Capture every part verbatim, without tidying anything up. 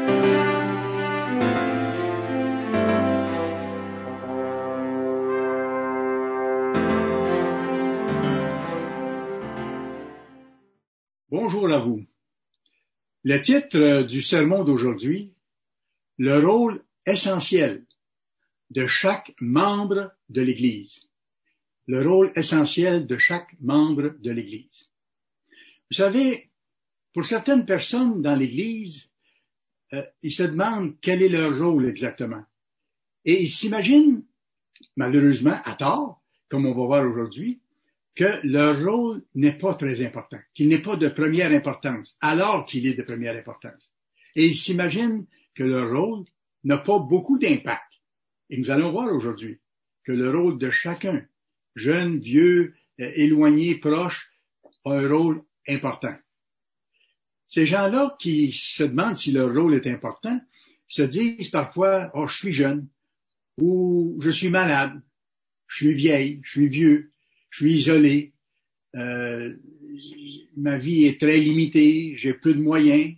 Bonjour à vous. Le titre du sermon d'aujourd'hui, le rôle essentiel de chaque membre de l'Église. Le rôle essentiel de chaque membre de l'Église. Vous savez, pour certaines personnes dans l'Église, euh, ils se demandent quel est leur rôle exactement. Et ils s'imaginent, malheureusement à tort, comme on va voir aujourd'hui, que leur rôle n'est pas très important, qu'il n'est pas de première importance, alors qu'il est de première importance. Et ils s'imaginent que leur rôle n'a pas beaucoup d'impact. Et nous allons voir aujourd'hui que le rôle de chacun, jeune, vieux, éloigné, proche, a un rôle important. Ces gens-là qui se demandent si leur rôle est important se disent parfois « Oh, je suis jeune » ou « Je suis malade »,« Je suis vieille »,« Je suis vieux ». Je suis isolé, euh, ma vie est très limitée, j'ai peu de moyens.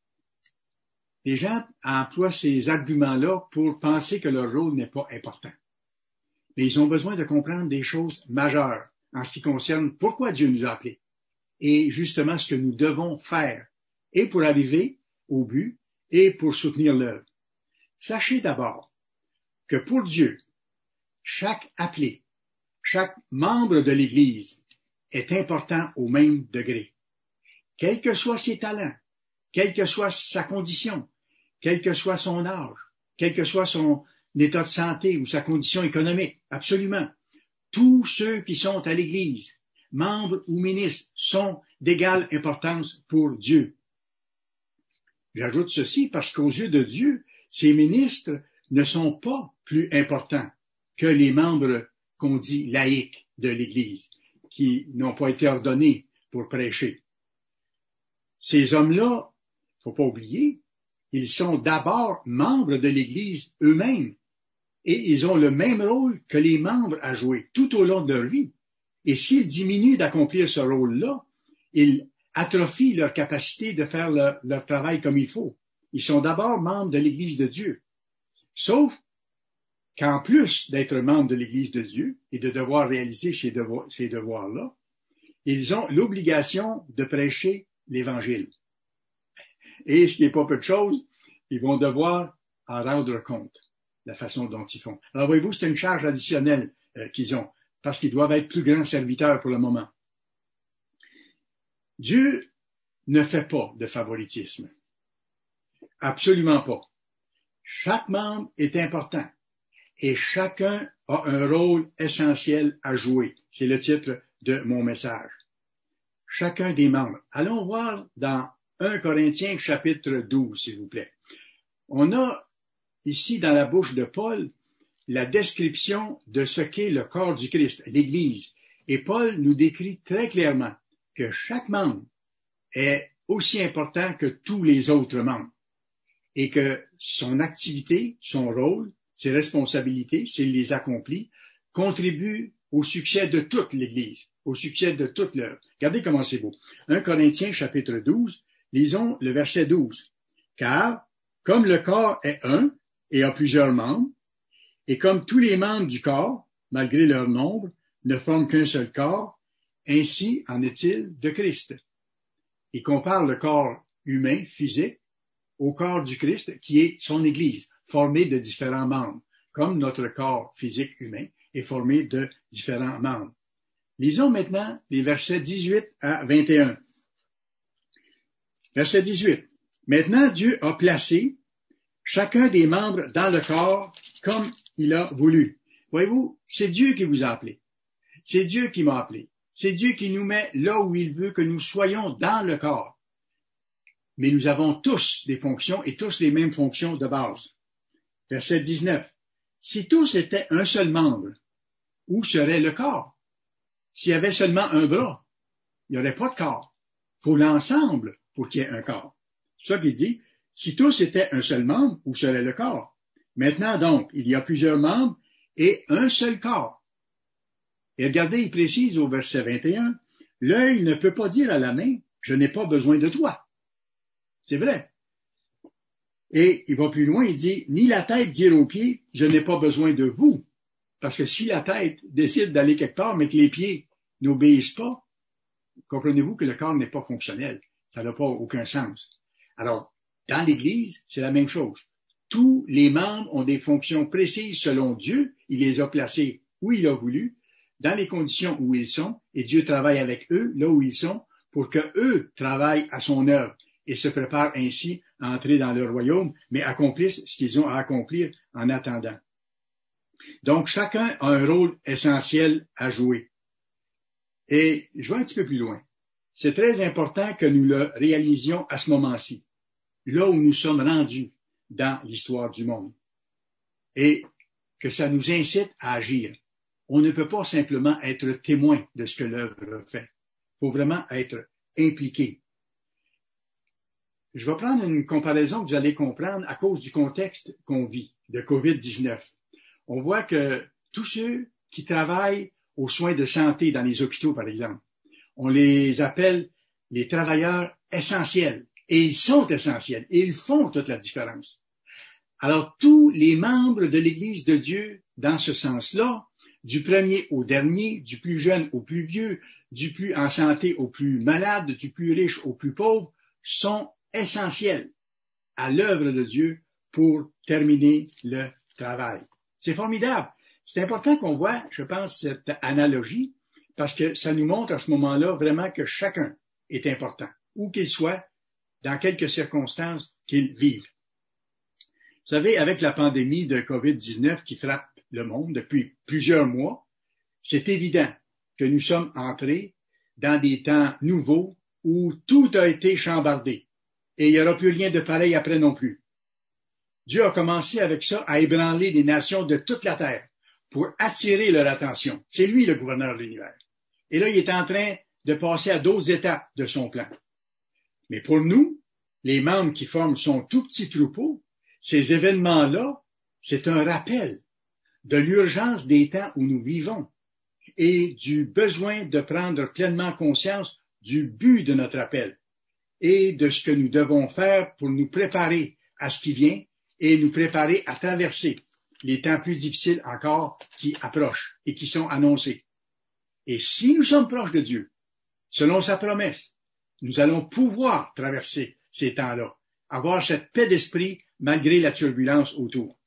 Les gens emploient ces arguments-là pour penser que leur rôle n'est pas important. Mais ils ont besoin de comprendre des choses majeures en ce qui concerne pourquoi Dieu nous a appelés et justement ce que nous devons faire, et pour arriver au but et pour soutenir l'œuvre. Sachez d'abord que pour Dieu, chaque appelé, chaque membre de l'Église est important au même degré. Quels que soient ses talents, quelle que soit sa condition, quel que soit son âge, quel que soit son état de santé ou sa condition économique, absolument. Tous ceux qui sont à l'Église, membres ou ministres, sont d'égale importance pour Dieu. J'ajoute ceci parce qu'aux yeux de Dieu, ces ministres ne sont pas plus importants que les membres qu'on dit laïcs de l'Église, qui n'ont pas été ordonnés pour prêcher. Ces hommes-là, faut pas oublier, ils sont d'abord membres de l'Église eux-mêmes, et ils ont le même rôle que les membres à jouer tout au long de leur vie. Et s'ils diminuent d'accomplir ce rôle-là, ils atrophient leur capacité de faire leur, leur travail comme il faut. Ils sont d'abord membres de l'Église de Dieu. Sauf qu'en plus d'être membres de l'Église de Dieu et de devoir réaliser ces devoirs, ces devoirs-là, ils ont l'obligation de prêcher l'Évangile. Et ce qui n'est pas peu de choses, ils vont devoir en rendre compte, la façon dont ils font. Alors voyez-vous, c'est une charge additionnelle euh, qu'ils ont, parce qu'ils doivent être plus grands serviteurs pour le moment. Dieu ne fait pas de favoritisme. Absolument pas. Chaque membre est important. Et chacun a un rôle essentiel à jouer. C'est le titre de mon message. Chacun des membres. Allons voir dans premier Corinthiens chapitre douze, s'il vous plaît. On a ici dans la bouche de Paul la description de ce qu'est le corps du Christ, l'Église. Et Paul nous décrit très clairement que chaque membre est aussi important que tous les autres membres. Et que son activité, son rôle, ses responsabilités, s'il les accomplit, contribuent au succès de toute l'Église, au succès de toute l'œuvre. Regardez comment c'est beau. premier Corinthiens chapitre douze, lisons le verset douze. Car, comme le corps est un et a plusieurs membres, et comme tous les membres du corps, malgré leur nombre, ne forment qu'un seul corps, ainsi en est-il de Christ. Il compare le corps humain, physique, au corps du Christ, qui est son Église, formée de différents membres, comme notre corps physique humain est formé de différents membres. Lisons maintenant les versets dix-huit à vingt et un. Verset dix-huit. Maintenant, Dieu a placé chacun des membres dans le corps comme il a voulu. Voyez-vous, c'est Dieu qui vous a appelé. C'est Dieu qui m'a appelé. C'est Dieu qui nous met là où il veut que nous soyons dans le corps. Mais nous avons tous des fonctions et tous les mêmes fonctions de base. Verset dix-neuf. Si tous étaient un seul membre, où serait le corps? S'il y avait seulement un bras, il n'y aurait pas de corps. Il faut l'ensemble pour qu'il y ait un corps. C'est ça qu'il dit. Si tous étaient un seul membre, où serait le corps? Maintenant donc, il y a plusieurs membres et un seul corps. Et regardez, il précise au verset vingt et un, l'œil ne peut pas dire à la main, je n'ai pas besoin de toi. C'est vrai. Et il va plus loin, il dit, ni la tête dire aux pieds, je n'ai pas besoin de vous. Parce que si la tête décide d'aller quelque part, mais que les pieds n'obéissent pas, comprenez-vous que le corps n'est pas fonctionnel. Ça n'a pas aucun sens. Alors, dans l'Église, c'est la même chose. Tous les membres ont des fonctions précises selon Dieu. Il les a placés où il a voulu, dans les conditions où ils sont, et Dieu travaille avec eux, là où ils sont, pour que eux travaillent à son œuvre et se préparent ainsi à entrer dans le royaume, mais accomplissent ce qu'ils ont à accomplir en attendant. Donc, chacun a un rôle essentiel à jouer. Et je vais un petit peu plus loin. C'est très important que nous le réalisions à ce moment-ci, là où nous sommes rendus dans l'histoire du monde, et que ça nous incite à agir. On ne peut pas simplement être témoin de ce que l'œuvre fait. Il faut vraiment être impliqué. Je vais prendre une comparaison que vous allez comprendre à cause du contexte qu'on vit de covid dix-neuf. On voit que tous ceux qui travaillent aux soins de santé dans les hôpitaux, par exemple, on les appelle les travailleurs essentiels. Et ils sont essentiels. Et ils font toute la différence. Alors, tous les membres de l'Église de Dieu, dans ce sens-là, du premier au dernier, du plus jeune au plus vieux, du plus en santé au plus malade, du plus riche au plus pauvre, sont essentiels à l'œuvre de Dieu pour terminer le travail. C'est formidable. C'est important qu'on voit, je pense, cette analogie, parce que ça nous montre à ce moment-là vraiment que chacun est important, où qu'il soit, dans quelques circonstances qu'il vive. Vous savez, avec la pandémie de covid dix-neuf qui frappe le monde depuis plusieurs mois, c'est évident que nous sommes entrés dans des temps nouveaux où tout a été chambardé et il n'y aura plus rien de pareil après non plus. Dieu a commencé avec ça à ébranler les nations de toute la terre pour attirer leur attention. C'est lui le gouverneur de l'univers. Et là, il est en train de passer à d'autres étapes de son plan. Mais pour nous, les membres qui forment son tout petit troupeau, ces événements-là, c'est un rappel de l'urgence des temps où nous vivons et du besoin de prendre pleinement conscience du but de notre appel et de ce que nous devons faire pour nous préparer à ce qui vient et nous préparer à traverser les temps plus difficiles encore qui approchent et qui sont annoncés. Et si nous sommes proches de Dieu, selon sa promesse, nous allons pouvoir traverser ces temps-là, avoir cette paix d'esprit malgré la turbulence autour.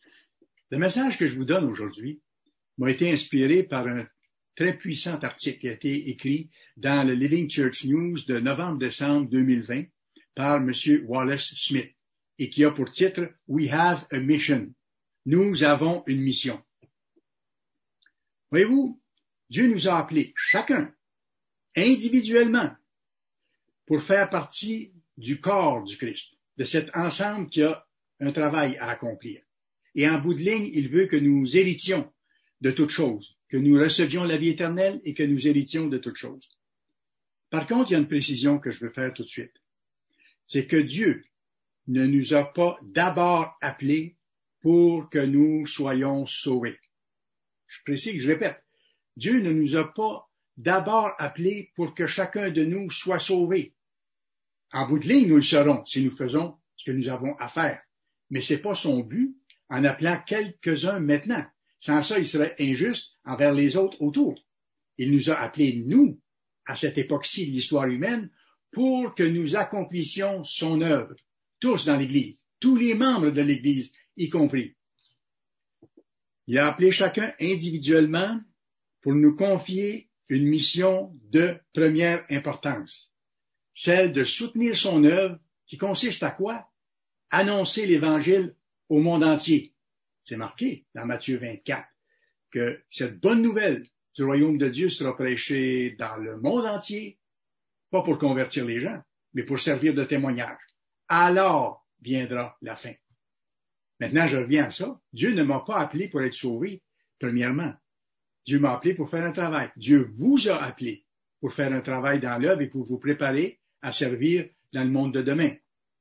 Le message que je vous donne aujourd'hui m'a été inspiré par un très puissant article qui a été écrit dans le Living Church News de novembre-décembre deux mille vingt par M. Wallace Smith et qui a pour titre « We have a mission ». Nous avons une mission. Voyez-vous, Dieu nous a appelés chacun, individuellement, pour faire partie du corps du Christ, de cet ensemble qui a un travail à accomplir. Et en bout de ligne, il veut que nous héritions de toutes choses, que nous recevions la vie éternelle et que nous héritions de toutes choses. Par contre, il y a une précision que je veux faire tout de suite. C'est que Dieu ne nous a pas d'abord appelés pour que nous soyons sauvés. Je précise, je répète, Dieu ne nous a pas d'abord appelés pour que chacun de nous soit sauvé. En bout de ligne, nous le serons si nous faisons ce que nous avons à faire. Mais c'est pas son but en appelant quelques-uns maintenant. Sans ça, il serait injuste envers les autres autour. Il nous a appelés, nous, à cette époque-ci de l'histoire humaine, pour que nous accomplissions son œuvre, tous dans l'Église, tous les membres de l'Église, y compris. Il a appelé chacun individuellement pour nous confier une mission de première importance, celle de soutenir son œuvre qui consiste à quoi? Annoncer l'Évangile au monde entier. C'est marqué dans Matthieu vingt-quatre que cette bonne nouvelle du royaume de Dieu sera prêchée dans le monde entier, pas pour convertir les gens, mais pour servir de témoignage. Alors viendra la fin. Maintenant, je reviens à ça. Dieu ne m'a pas appelé pour être sauvé, premièrement. Dieu m'a appelé pour faire un travail. Dieu vous a appelé pour faire un travail dans l'œuvre et pour vous préparer à servir dans le monde de demain.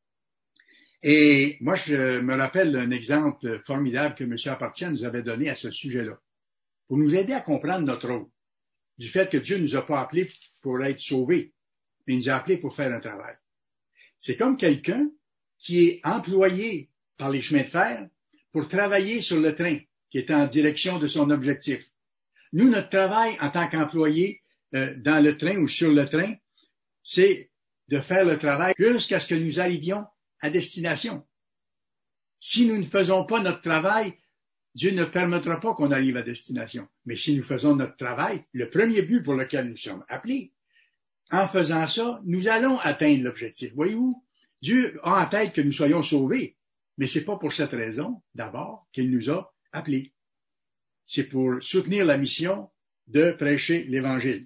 Et moi, je me rappelle un exemple formidable que M. Apartian nous avait donné à ce sujet-là, pour nous aider à comprendre notre rôle, du fait que Dieu ne nous a pas appelés pour être sauvés, mais il nous a appelés pour faire un travail. C'est comme quelqu'un qui est employé par les chemins de fer pour travailler sur le train qui est en direction de son objectif. Nous, notre travail en tant qu'employé euh, dans le train ou sur le train, c'est de faire le travail jusqu'à ce que nous arrivions à destination. Si nous ne faisons pas notre travail, Dieu ne permettra pas qu'on arrive à destination. Mais si nous faisons notre travail, le premier but pour lequel nous sommes appelés, en faisant ça, nous allons atteindre l'objectif. Voyez-vous, Dieu a en tête que nous soyons sauvés, mais c'est pas pour cette raison, d'abord, qu'il nous a appelés. C'est pour soutenir la mission de prêcher l'Évangile.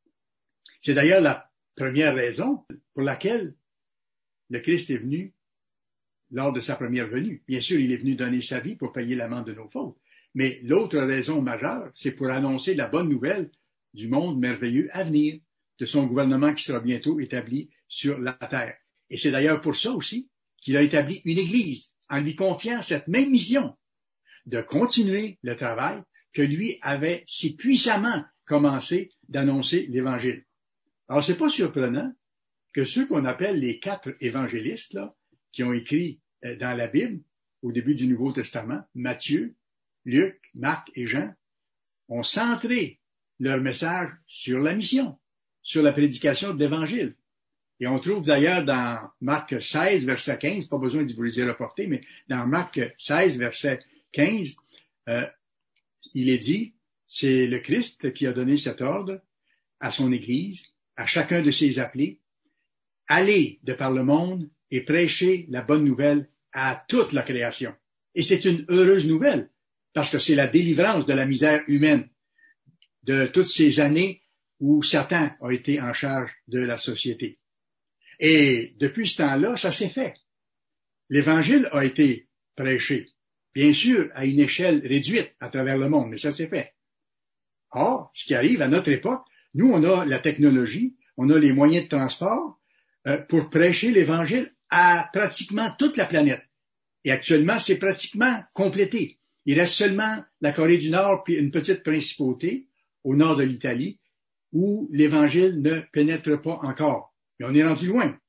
C'est d'ailleurs la première raison pour laquelle le Christ est venu lors de sa première venue. Bien sûr, il est venu donner sa vie pour payer l'amende de nos fautes. Mais l'autre raison majeure, c'est pour annoncer la bonne nouvelle du monde merveilleux à venir, de son gouvernement qui sera bientôt établi sur la terre. Et c'est d'ailleurs pour ça aussi qu'il a établi une Église, en lui confiant cette même mission de continuer le travail que lui avait si puissamment commencé d'annoncer l'Évangile. Alors, c'est pas surprenant que ceux qu'on appelle les quatre évangélistes, là, qui ont écrit dans la Bible, au début du Nouveau Testament, Matthieu, Luc, Marc et Jean, ont centré leur message sur la mission, sur la prédication de l'Évangile. Et on trouve d'ailleurs dans Marc seize, verset quinze, pas besoin de vous les y reporter, mais dans Marc seize, verset quinze, euh, il est dit, c'est le Christ qui a donné cet ordre à son Église, à chacun de ses appelés, allez de par le monde et prêchez la bonne nouvelle à toute la création. Et c'est une heureuse nouvelle, parce que c'est la délivrance de la misère humaine, de toutes ces années où Satan a été en charge de la société. Et depuis ce temps-là, ça s'est fait. L'Évangile a été prêché, bien sûr, à une échelle réduite à travers le monde, mais ça s'est fait. Or, ce qui arrive à notre époque, nous, on a la technologie, on a les moyens de transport euh, pour prêcher l'Évangile à pratiquement toute la planète. Et actuellement, c'est pratiquement complété. Il reste seulement la Corée du Nord puis une petite principauté au nord de l'Italie où l'Évangile ne pénètre pas encore. Mais on est rendu loin.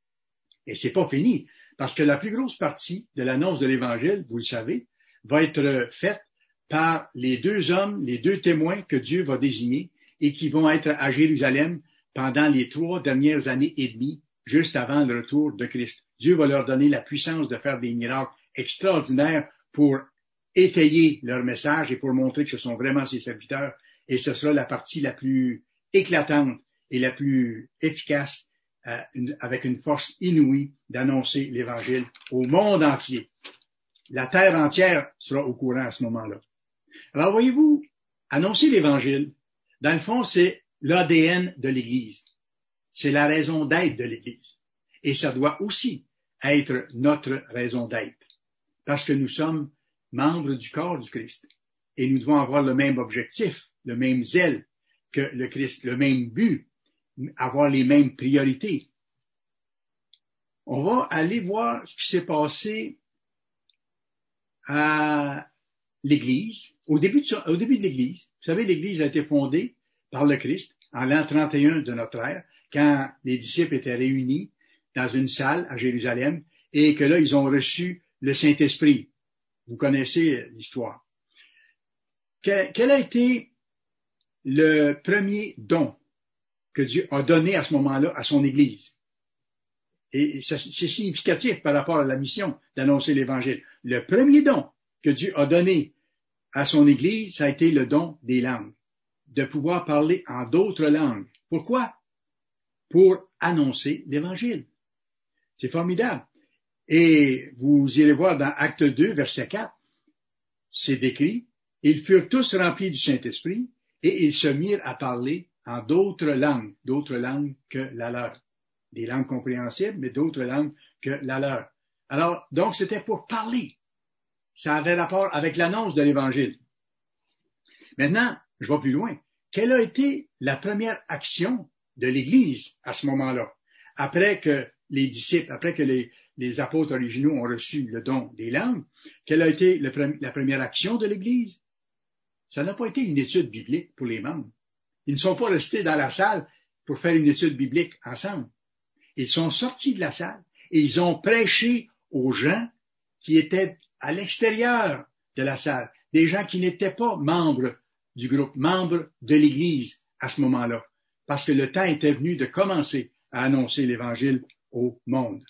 Et c'est pas fini, parce que la plus grosse partie de l'annonce de l'Évangile, vous le savez, va être faite par les deux hommes, les deux témoins que Dieu va désigner et qui vont être à Jérusalem pendant les trois dernières années et demie, juste avant le retour de Christ. Dieu va leur donner la puissance de faire des miracles extraordinaires pour étayer leur message et pour montrer que ce sont vraiment ses serviteurs. Et ce sera la partie la plus éclatante et la plus efficace, euh, une, avec une force inouïe d'annoncer l'Évangile au monde entier. La terre entière sera au courant à ce moment-là. Alors voyez-vous, annoncer l'Évangile, dans le fond, c'est l'A D N de l'Église. C'est la raison d'être de l'Église. Et ça doit aussi être notre raison d'être. Parce que nous sommes membres du corps du Christ. Et nous devons avoir le même objectif, le même zèle que le Christ, le même but, avoir les mêmes priorités. On va aller voir ce qui s'est passé à l'Église, au début de, au début de l'Église. Vous savez, l'Église a été fondée par le Christ en l'an trente et un de notre ère, quand les disciples étaient réunis dans une salle à Jérusalem et que là, ils ont reçu le Saint-Esprit. Vous connaissez l'histoire. Quel a été le premier don que Dieu a donné à ce moment-là à son Église? Et c'est significatif par rapport à la mission d'annoncer l'Évangile. Le premier don que Dieu a donné à son Église, ça a été le don des langues, de pouvoir parler en d'autres langues. Pourquoi? Pour annoncer l'Évangile. C'est formidable. Et vous irez voir dans Acte deux, verset quatre, c'est décrit, ils furent tous remplis du Saint-Esprit et ils se mirent à parler en d'autres langues, d'autres langues que la leur. Des langues compréhensibles, mais d'autres langues que la leur. Alors, donc, c'était pour parler. Ça avait rapport avec l'annonce de l'Évangile. Maintenant, je vais plus loin. Quelle a été la première action de l'Église à ce moment-là? Après que les disciples, après que les, les apôtres originaux ont reçu le don des langues, quelle a été le, la première action de l'Église? Ça n'a pas été une étude biblique pour les membres. Ils ne sont pas restés dans la salle pour faire une étude biblique ensemble. Ils sont sortis de la salle et ils ont prêché aux gens qui étaient à l'extérieur de la salle, des gens qui n'étaient pas membres du groupe, membres de l'Église à ce moment-là, parce que le temps était venu de commencer à annoncer l'Évangile au monde.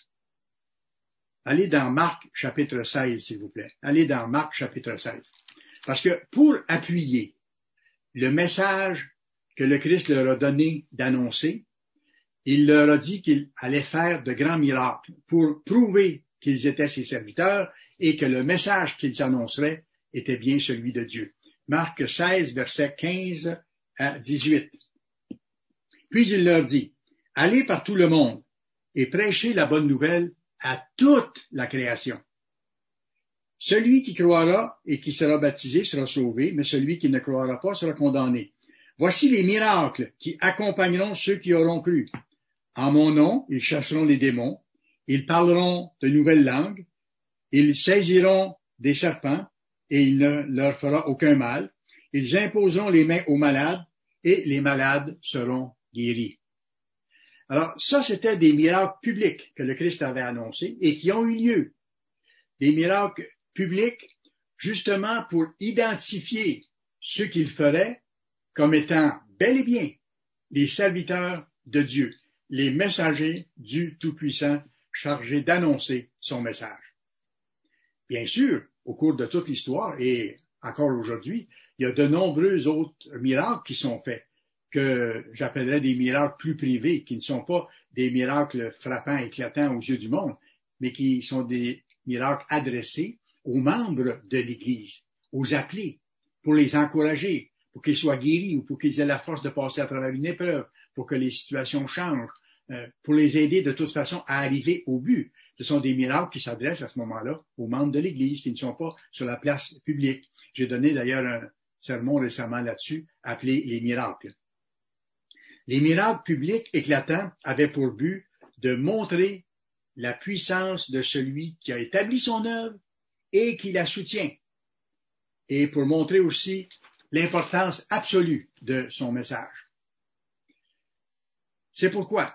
Allez dans Marc chapitre seize, s'il vous plaît. Allez dans Marc chapitre seize. Parce que pour appuyer le message que le Christ leur a donné d'annoncer, il leur a dit qu'il allait faire de grands miracles pour prouver qu'ils étaient ses serviteurs et que le message qu'ils annonceraient était bien celui de Dieu. Marc seize, versets quinze à dix-huit. Puis il leur dit, « Allez par tout le monde et prêchez la bonne nouvelle à toute la création. Celui qui croira et qui sera baptisé sera sauvé, mais celui qui ne croira pas sera condamné. Voici les miracles qui accompagneront ceux qui auront cru. En mon nom, ils chasseront les démons, ils parleront de nouvelles langues, ils saisiront des serpents et il ne leur fera aucun mal. Ils imposeront les mains aux malades et les malades seront guéris. » Alors, ça, c'était des miracles publics que le Christ avait annoncés et qui ont eu lieu. Des miracles publics, justement pour identifier ceux qu'il ferait comme étant bel et bien les serviteurs de Dieu, les messagers du Tout-Puissant chargés d'annoncer son message. Bien sûr, au cours de toute l'histoire et encore aujourd'hui, il y a de nombreux autres miracles qui sont faits, que j'appellerais des miracles plus privés, qui ne sont pas des miracles frappants, éclatants aux yeux du monde, mais qui sont des miracles adressés aux membres de l'Église, aux appelés, pour les encourager, pour qu'ils soient guéris ou pour qu'ils aient la force de passer à travers une épreuve, pour que les situations changent, euh, pour les aider de toute façon à arriver au but. Ce sont des miracles qui s'adressent à ce moment-là aux membres de l'Église, qui ne sont pas sur la place publique. J'ai donné d'ailleurs un sermon récemment là-dessus, appelé les miracles. Les miracles publics éclatants avaient pour but de montrer la puissance de celui qui a établi son œuvre et qui la soutient, et pour montrer aussi l'importance absolue de son message. C'est pourquoi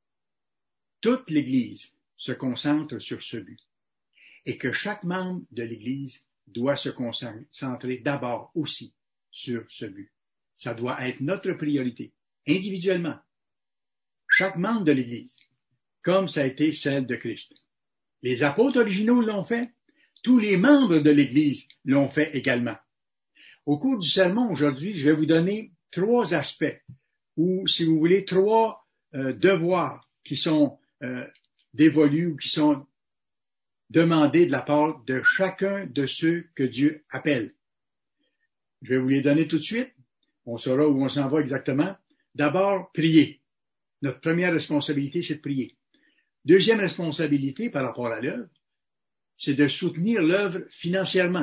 toute l'Église se concentre sur ce but, et que chaque membre de l'Église doit se concentrer d'abord aussi sur ce but. Ça doit être notre priorité. Individuellement, chaque membre de l'Église, comme ça a été celle de Christ. Les apôtres originaux l'ont fait, tous les membres de l'Église l'ont fait également. Au cours du sermon aujourd'hui, je vais vous donner trois aspects, ou si vous voulez, trois euh, devoirs qui sont euh, dévolus ou qui sont demandés de la part de chacun de ceux que Dieu appelle. Je vais vous les donner tout de suite, on saura où on s'en va exactement. D'abord, prier. Notre première responsabilité, c'est de prier. Deuxième responsabilité par rapport à l'œuvre, c'est de soutenir l'œuvre financièrement.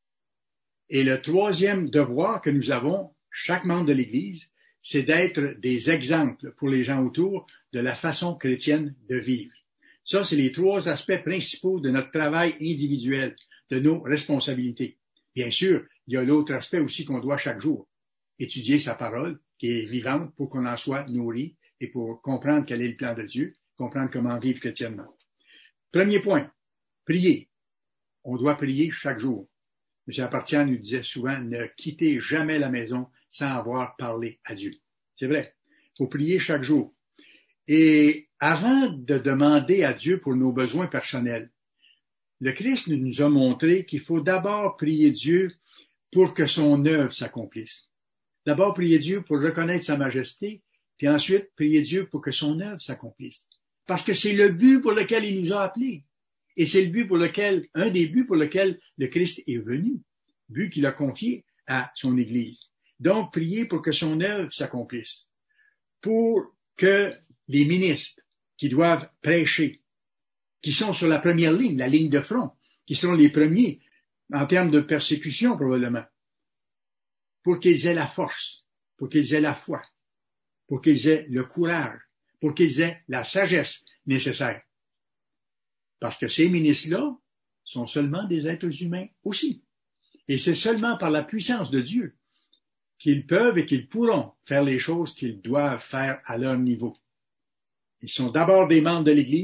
Et le troisième devoir que nous avons, chaque membre de l'Église, c'est d'être des exemples pour les gens autour de la façon chrétienne de vivre. Ça, c'est les trois aspects principaux de notre travail individuel, de nos responsabilités. Bien sûr, il y a l'autre aspect aussi qu'on doit chaque jour. Étudier sa parole, qui est vivante pour qu'on en soit nourri et pour comprendre quel est le plan de Dieu, comprendre comment vivre chrétiennement. Premier point, prier. On doit prier chaque jour. M. Apartian nous disait souvent, ne quittez jamais la maison sans avoir parlé à Dieu. C'est vrai. Il faut prier chaque jour. Et avant de demander à Dieu pour nos besoins personnels, le Christ nous a montré qu'il faut d'abord prier Dieu pour que son œuvre s'accomplisse. D'abord, prier Dieu pour reconnaître sa majesté, puis ensuite, prier Dieu pour que son œuvre s'accomplisse. Parce que c'est le but pour lequel il nous a appelés. Et c'est le but pour lequel, un des buts pour lequel le Christ est venu, but qu'il a confié à son Église. Donc, prier pour que son œuvre s'accomplisse. Pour que les ministres qui doivent prêcher, qui sont sur la première ligne, la ligne de front, qui sont les premiers en termes de persécution probablement, pour qu'ils aient la force, pour qu'ils aient la foi, pour qu'ils aient le courage, pour qu'ils aient la sagesse nécessaire. Parce que ces ministres-là sont seulement des êtres humains aussi. Et c'est seulement par la puissance de Dieu qu'ils peuvent et qu'ils pourront faire les choses qu'ils doivent faire à leur niveau. Ils sont d'abord des membres de l'Église,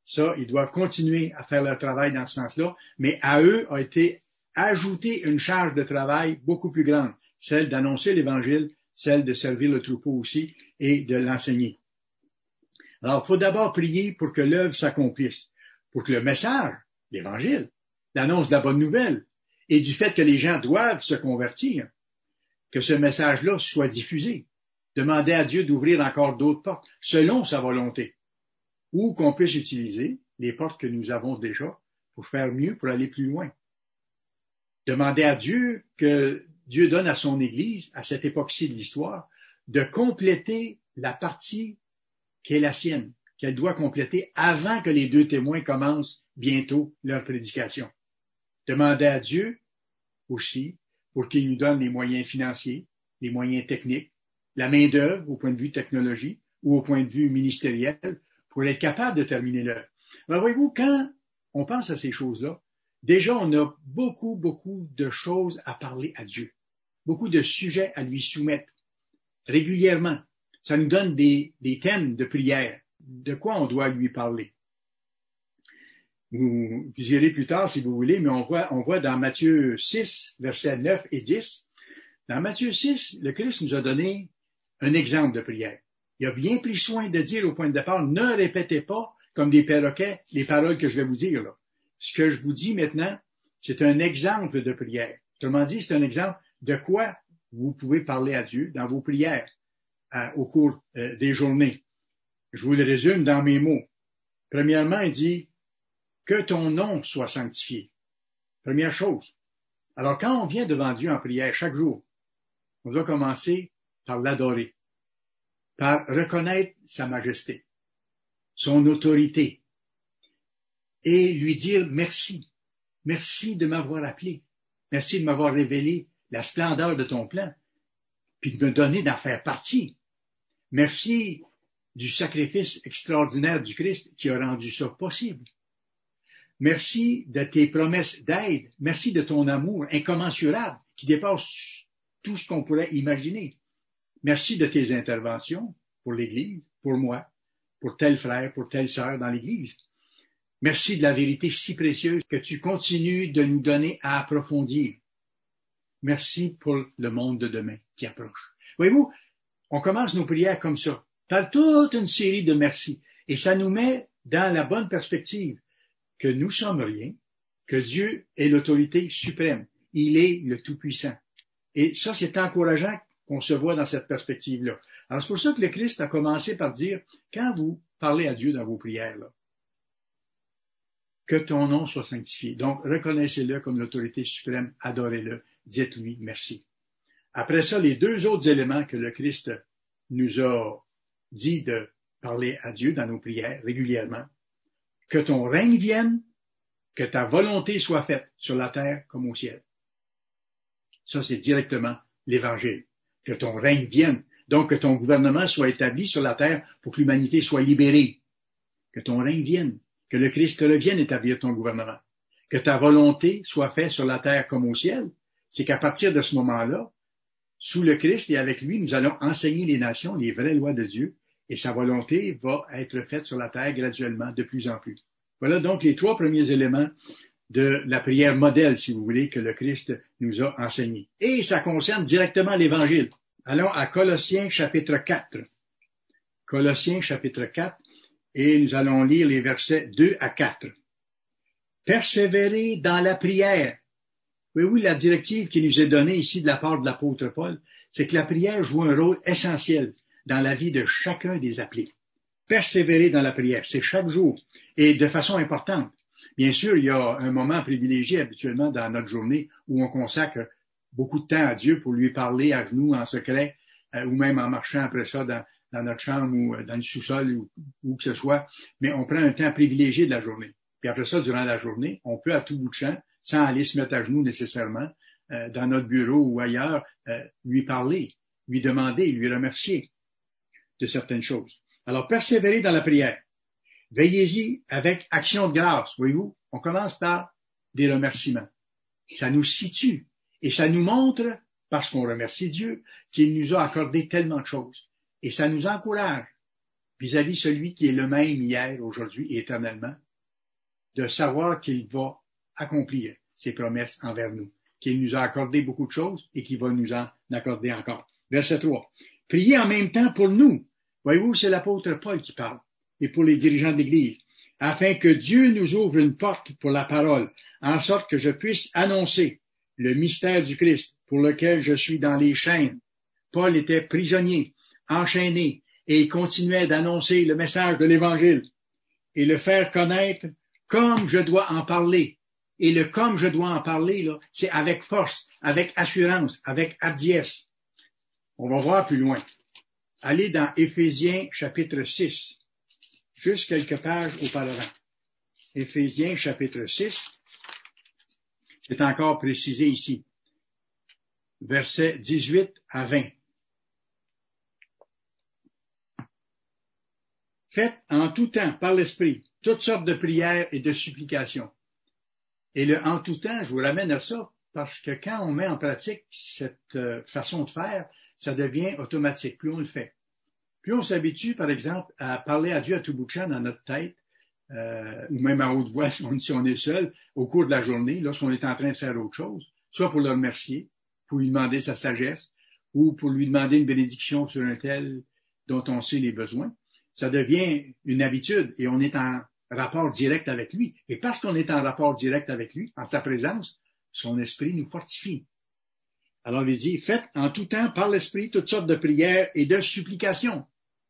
Ça, ils doivent continuer à faire leur travail dans ce sens-là, mais à eux a été ajoutée une charge de travail beaucoup plus grande, celle d'annoncer l'Évangile, celle de servir le troupeau aussi et de l'enseigner. Alors, il faut d'abord prier pour que l'œuvre s'accomplisse, pour que le message, l'Évangile, l'annonce de la bonne nouvelle et du fait que les gens doivent se convertir, que ce message-là soit diffusé. Demander à Dieu d'ouvrir encore d'autres portes, selon sa volonté, ou qu'on puisse utiliser les portes que nous avons déjà pour faire mieux, pour aller plus loin. Demander à Dieu que Dieu donne à son Église, à cette époque-ci de l'histoire, de compléter la partie qui est la sienne, qu'elle doit compléter avant que les deux témoins commencent bientôt leur prédication. Demander à Dieu aussi pour qu'il nous donne les moyens financiers, les moyens techniques, la main-d'œuvre au point de vue technologie ou au point de vue ministériel pour être capable de terminer l'œuvre. Alors voyez-vous, quand on pense à ces choses-là, déjà on a beaucoup, beaucoup de choses à parler à Dieu, beaucoup de sujets à lui soumettre régulièrement. Ça nous donne des, des thèmes de prière, de quoi on doit lui parler. Vous, vous irez plus tard si vous voulez, mais on voit, on voit dans Matthieu six, versets neuf et dix, dans Matthieu six, le Christ nous a donné un exemple de prière. Il a bien pris soin de dire au point de départ, ne répétez pas comme des perroquets les paroles que je vais vous dire là. Ce que je vous dis maintenant, c'est un exemple de prière. Autrement dit, c'est un exemple de quoi vous pouvez parler à Dieu dans vos prières à, au cours euh, des journées. Je vous le résume dans mes mots. Premièrement, il dit que ton nom soit sanctifié. Première chose. Alors, quand on vient devant Dieu en prière chaque jour, on doit commencer par l'adorer, par reconnaître sa majesté, son autorité, et lui dire merci. Merci de m'avoir appelé. Merci de m'avoir révélé la splendeur de ton plan, puis de me donner d'en faire partie. Merci du sacrifice extraordinaire du Christ qui a rendu ça possible. Merci de tes promesses d'aide. Merci de ton amour incommensurable qui dépasse tout ce qu'on pourrait imaginer. Merci de tes interventions pour l'Église, pour moi, pour tel frère, pour telle sœur dans l'Église. Merci de la vérité si précieuse que tu continues de nous donner à approfondir. Merci pour le monde de demain qui approche. Voyez-vous, on commence nos prières comme ça, par toute une série de merci. Et ça nous met dans la bonne perspective que nous sommes rien, que Dieu est l'autorité suprême. Il est le Tout-Puissant. Et ça, c'est encourageant qu'on se voit dans cette perspective-là. Alors, c'est pour ça que le Christ a commencé par dire, quand vous parlez à Dieu dans vos prières, là, que ton nom soit sanctifié. Donc, reconnaissez-le comme l'autorité suprême, adorez-le, dites-lui merci. Après ça, les deux autres éléments que le Christ nous a dit de parler à Dieu dans nos prières régulièrement, que ton règne vienne, que ta volonté soit faite sur la terre comme au ciel. Ça, c'est directement l'Évangile. Que ton règne vienne, donc que ton gouvernement soit établi sur la terre pour que l'humanité soit libérée. Que ton règne vienne, que le Christ revienne établir ton gouvernement. Que ta volonté soit faite sur la terre comme au ciel. C'est qu'à partir de ce moment-là, sous le Christ et avec lui, nous allons enseigner les nations les vraies lois de Dieu et sa volonté va être faite sur la terre graduellement de plus en plus. Voilà donc les trois premiers éléments de la prière modèle, si vous voulez, que le Christ nous a enseigné. Et ça concerne directement l'Évangile. Allons à Colossiens chapitre quatre. Colossiens chapitre quatre, et nous allons lire les versets deux à quatre. Persévérez dans la prière. Oui, oui, la directive qui nous est donnée ici de la part de l'apôtre Paul, c'est que la prière joue un rôle essentiel dans la vie de chacun des appelés. Persévérer dans la prière, c'est chaque jour, et de façon importante. Bien sûr, il y a un moment privilégié habituellement dans notre journée où on consacre beaucoup de temps à Dieu pour lui parler à genoux, en secret, euh, ou même en marchant après ça dans, dans notre chambre ou euh, dans le sous-sol ou où que ce soit. Mais on prend un temps privilégié de la journée. Puis après ça, durant la journée, on peut à tout bout de champ, sans aller se mettre à genoux nécessairement, euh, dans notre bureau ou ailleurs, euh, lui parler, lui demander, lui remercier de certaines choses. Alors, persévérer dans la prière. Veillez-y avec action de grâce. Voyez-vous, on commence par des remerciements. Ça nous situe et ça nous montre, parce qu'on remercie Dieu, qu'il nous a accordé tellement de choses. Et ça nous encourage. vis-à-vis celui qui est le même hier, aujourd'hui et éternellement, de savoir qu'il va accomplir ses promesses envers nous, qu'il nous a accordé beaucoup de choses et qu'il va nous en accorder encore. Verset trois. Priez en même temps pour nous. Voyez-vous, c'est l'apôtre Paul qui parle, et pour les dirigeants de l'Église, afin que Dieu nous ouvre une porte pour la parole, en sorte que je puisse annoncer le mystère du Christ, pour lequel je suis dans les chaînes. Paul était prisonnier, enchaîné, et il continuait d'annoncer le message de l'Évangile et le faire connaître comme je dois en parler. Et le comme je dois en parler, là, c'est avec force, avec assurance, avec hardiesse. On va voir plus loin. Allez dans Éphésiens chapitre six, juste quelques pages auparavant. Éphésiens chapitre six, c'est encore précisé ici. Versets dix-huit à vingt. Faites en tout temps, par l'Esprit, toutes sortes de prières et de supplications. Et le en tout temps, je vous ramène à ça, parce que quand on met en pratique cette euh, façon de faire, ça devient automatique, plus on le fait. Plus on s'habitue, par exemple, à parler à Dieu à tout bout de champ dans notre tête, euh, ou même à haute voix si on, si on est seul, au cours de la journée, lorsqu'on est en train de faire autre chose, soit pour le remercier, pour lui demander sa sagesse, ou pour lui demander une bénédiction sur un tel dont on sait les besoins. Ça devient une habitude et on est en rapport direct avec lui. Et parce qu'on est en rapport direct avec lui, en sa présence, son esprit nous fortifie. Alors il dit, faites en tout temps par l'esprit toutes sortes de prières et de supplications.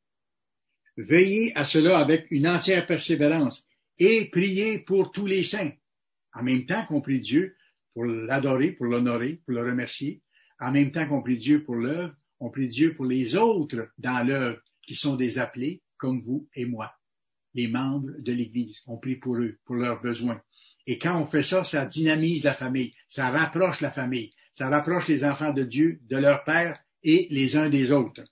Veillez à cela avec une entière persévérance et priez pour tous les saints. En même temps qu'on prie Dieu pour l'adorer, pour l'honorer, pour le remercier. En même temps qu'on prie Dieu pour l'œuvre, on prie Dieu pour les autres dans l'œuvre qui sont des appelés comme vous et moi, les membres de l'Église. On prie pour eux, pour leurs besoins. Et quand on fait ça, ça dynamise la famille, ça rapproche la famille, ça rapproche les enfants de Dieu, de leur Père et les uns des autres.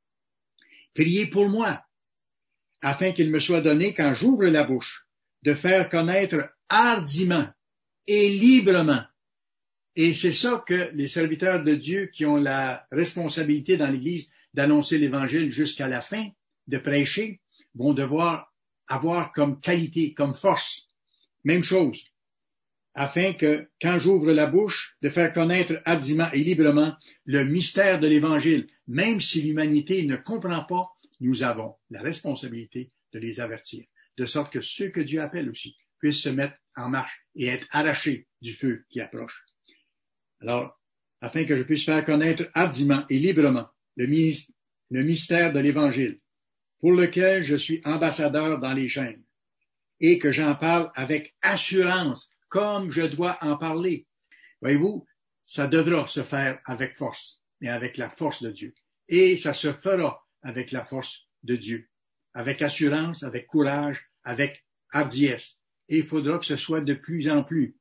Priez pour moi, afin qu'il me soit donné, quand j'ouvre la bouche, de faire connaître hardiment et librement. Et c'est ça que les serviteurs de Dieu qui ont la responsabilité dans l'Église d'annoncer l'Évangile jusqu'à la fin, de prêcher, vont devoir avoir comme qualité, comme force. Même chose, afin que, quand j'ouvre la bouche, de faire connaître hardiment et librement le mystère de l'Évangile, même si l'humanité ne comprend pas, nous avons la responsabilité de les avertir, de sorte que ceux que Dieu appelle aussi puissent se mettre en marche et être arrachés du feu qui approche. Alors, afin que je puisse faire connaître hardiment et librement le, le mystère de l'Évangile, pour lequel je suis ambassadeur dans les chaînes, et que j'en parle avec assurance, comme je dois en parler. Voyez-vous, ça devra se faire avec force, mais avec la force de Dieu. Et ça se fera avec la force de Dieu, avec assurance, avec courage, avec hardiesse. Et il faudra que ce soit de plus en plus.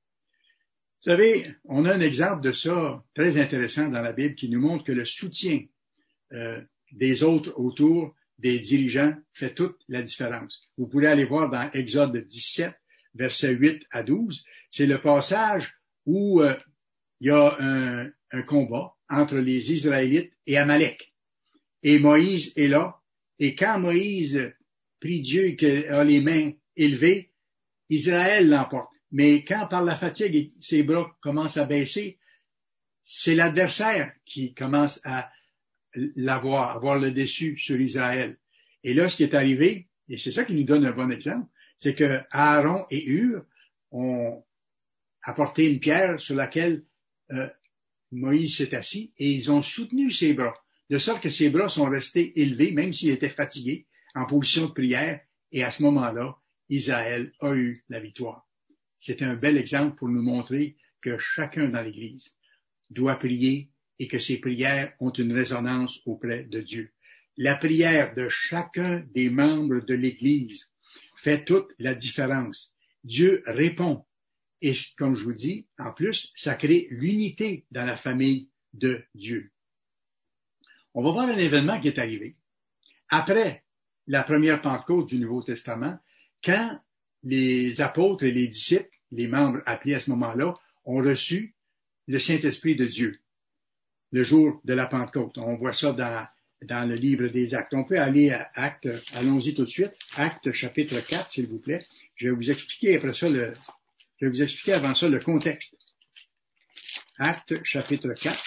Vous savez, on a un exemple de ça très intéressant dans la Bible qui nous montre que le soutien euh, des autres autour des dirigeants fait toute la différence. Vous pourrez aller voir dans Exode dix-sept, versets huit à douze. C'est le passage où euh, il y a un, un combat entre les Israélites et Amalek. Et Moïse est là. Et quand Moïse prie Dieu et qu'il a les mains élevées, Israël l'emporte. Mais quand par la fatigue ses bras commencent à baisser, c'est l'adversaire qui commence à l'avoir, avoir le dessus sur Israël. Et là, ce qui est arrivé, et c'est ça qui nous donne un bon exemple, c'est que Aaron et Hur ont apporté une pierre sur laquelle euh, Moïse s'est assis et ils ont soutenu ses bras, de sorte que ses bras sont restés élevés, même s'il était fatigué, en position de prière, et à ce moment-là, Israël a eu la victoire. C'est un bel exemple pour nous montrer que chacun dans l'Église doit prier et que ses prières ont une résonance auprès de Dieu. La prière de chacun des membres de l'Église fait toute la différence. Dieu répond. Et comme je vous dis, en plus, ça crée l'unité dans la famille de Dieu. On va voir un événement qui est arrivé. Après la première Pentecôte du Nouveau Testament, quand les apôtres et les disciples, les membres appelés à ce moment-là, ont reçu le Saint-Esprit de Dieu, le jour de la Pentecôte. On voit ça dans dans le livre des Actes. On peut aller à Actes, allons-y tout de suite. Actes chapitre quatre, s'il vous plaît. Je vais vous expliquer après ça le, je vais vous expliquer avant ça le contexte. Actes chapitre quatre.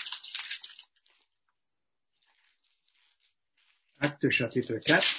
Actes chapitre quatre.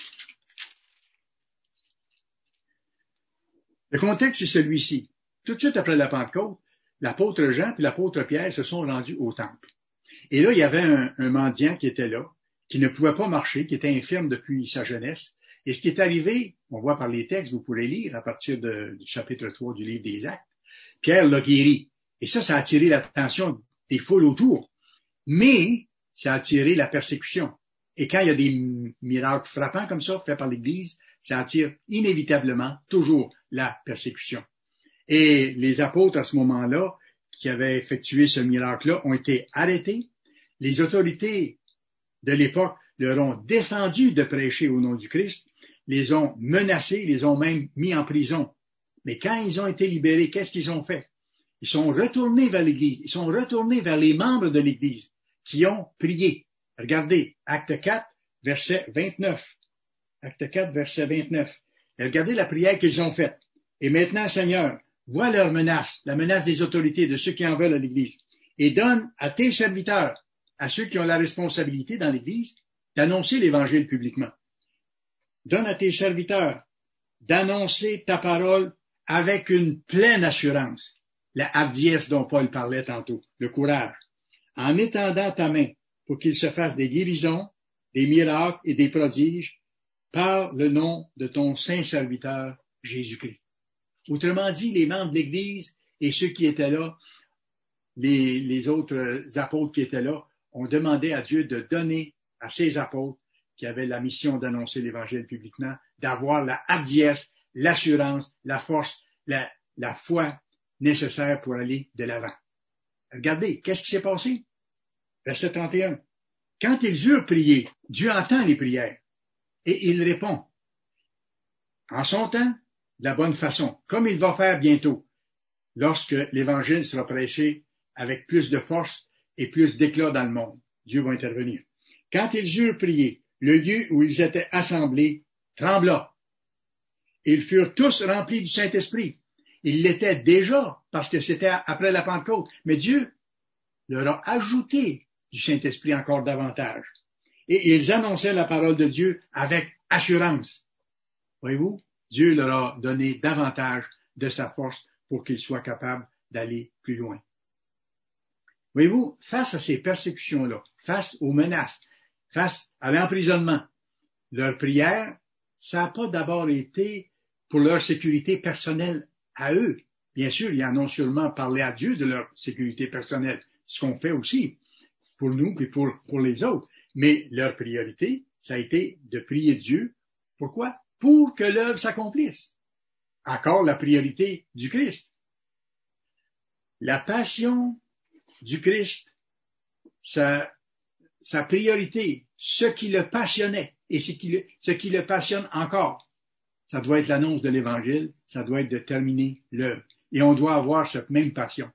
Le contexte est celui-ci. Tout de suite après la Pentecôte, l'apôtre Jean et l'apôtre Pierre se sont rendus au temple. Et là, il y avait un, un mendiant qui était là, qui ne pouvait pas marcher, qui était infirme depuis sa jeunesse. Et ce qui est arrivé, on voit par les textes, vous pourrez lire à partir de, du chapitre trois du livre des Actes, Pierre l'a guéri. Et ça, ça a attiré l'attention des foules autour. Mais ça a attiré la persécution. Et quand il y a des miracles frappants comme ça, faits par l'Église, ça attire inévitablement toujours la persécution. Et les apôtres, à ce moment-là, qui avaient effectué ce miracle-là, ont été arrêtés. Les autorités de l'époque leur ont défendu de prêcher au nom du Christ, les ont menacés, les ont même mis en prison. Mais quand ils ont été libérés, qu'est-ce qu'ils ont fait? Ils sont retournés vers l'Église, ils sont retournés vers les membres de l'Église qui ont prié. Regardez, Acte quatre, verset vingt-neuf. Acte quatre, verset vingt-neuf. Et regardez la prière qu'ils ont faite. Et maintenant, Seigneur, vois leur menace, la menace des autorités, de ceux qui en veulent à l'Église, et donne à tes serviteurs, à ceux qui ont la responsabilité dans l'Église, d'annoncer l'Évangile publiquement. Donne à tes serviteurs d'annoncer ta parole avec une pleine assurance, la hardiesse dont Paul parlait tantôt, le courage, en étendant ta main pour qu'il se fasse des guérisons, des miracles et des prodiges par le nom de ton saint serviteur Jésus-Christ. Autrement dit, les membres de l'Église et ceux qui étaient là, les, les autres apôtres qui étaient là, ont demandé à Dieu de donner à ces apôtres qui avaient la mission d'annoncer l'Évangile publiquement, d'avoir la hardiesse, l'assurance, la force, la, la foi nécessaire pour aller de l'avant. Regardez, qu'est-ce qui s'est passé? Verset trente et un. Quand ils eurent prié, Dieu entend les prières et il répond en son temps, de la bonne façon, comme il va faire bientôt, lorsque l'Évangile sera prêché avec plus de force et plus d'éclat dans le monde. Dieu va intervenir. Quand ils eurent prié, le lieu où ils étaient assemblés trembla. Ils furent tous remplis du Saint-Esprit. Ils l'étaient déjà parce que c'était après la Pentecôte, mais Dieu leur a ajouté du Saint-Esprit encore davantage. Et ils annonçaient la parole de Dieu avec assurance. Voyez-vous, Dieu leur a donné davantage de sa force pour qu'ils soient capables d'aller plus loin. Voyez-vous, face à ces persécutions-là, face aux menaces, face à l'emprisonnement, leur prière, ça n'a pas d'abord été pour leur sécurité personnelle à eux. Bien sûr, ils en ont sûrement parlé à Dieu de leur sécurité personnelle, ce qu'on fait aussi pour nous et pour, pour les autres. Mais leur priorité, ça a été de prier Dieu. Pourquoi? Pour que l'œuvre s'accomplisse. Encore la priorité du Christ. La passion du Christ, sa, sa priorité, ce qui le passionnait et ce qui le, ce qui le passionne encore, ça doit être l'annonce de l'Évangile, ça doit être de terminer l'œuvre. Et on doit avoir cette même passion.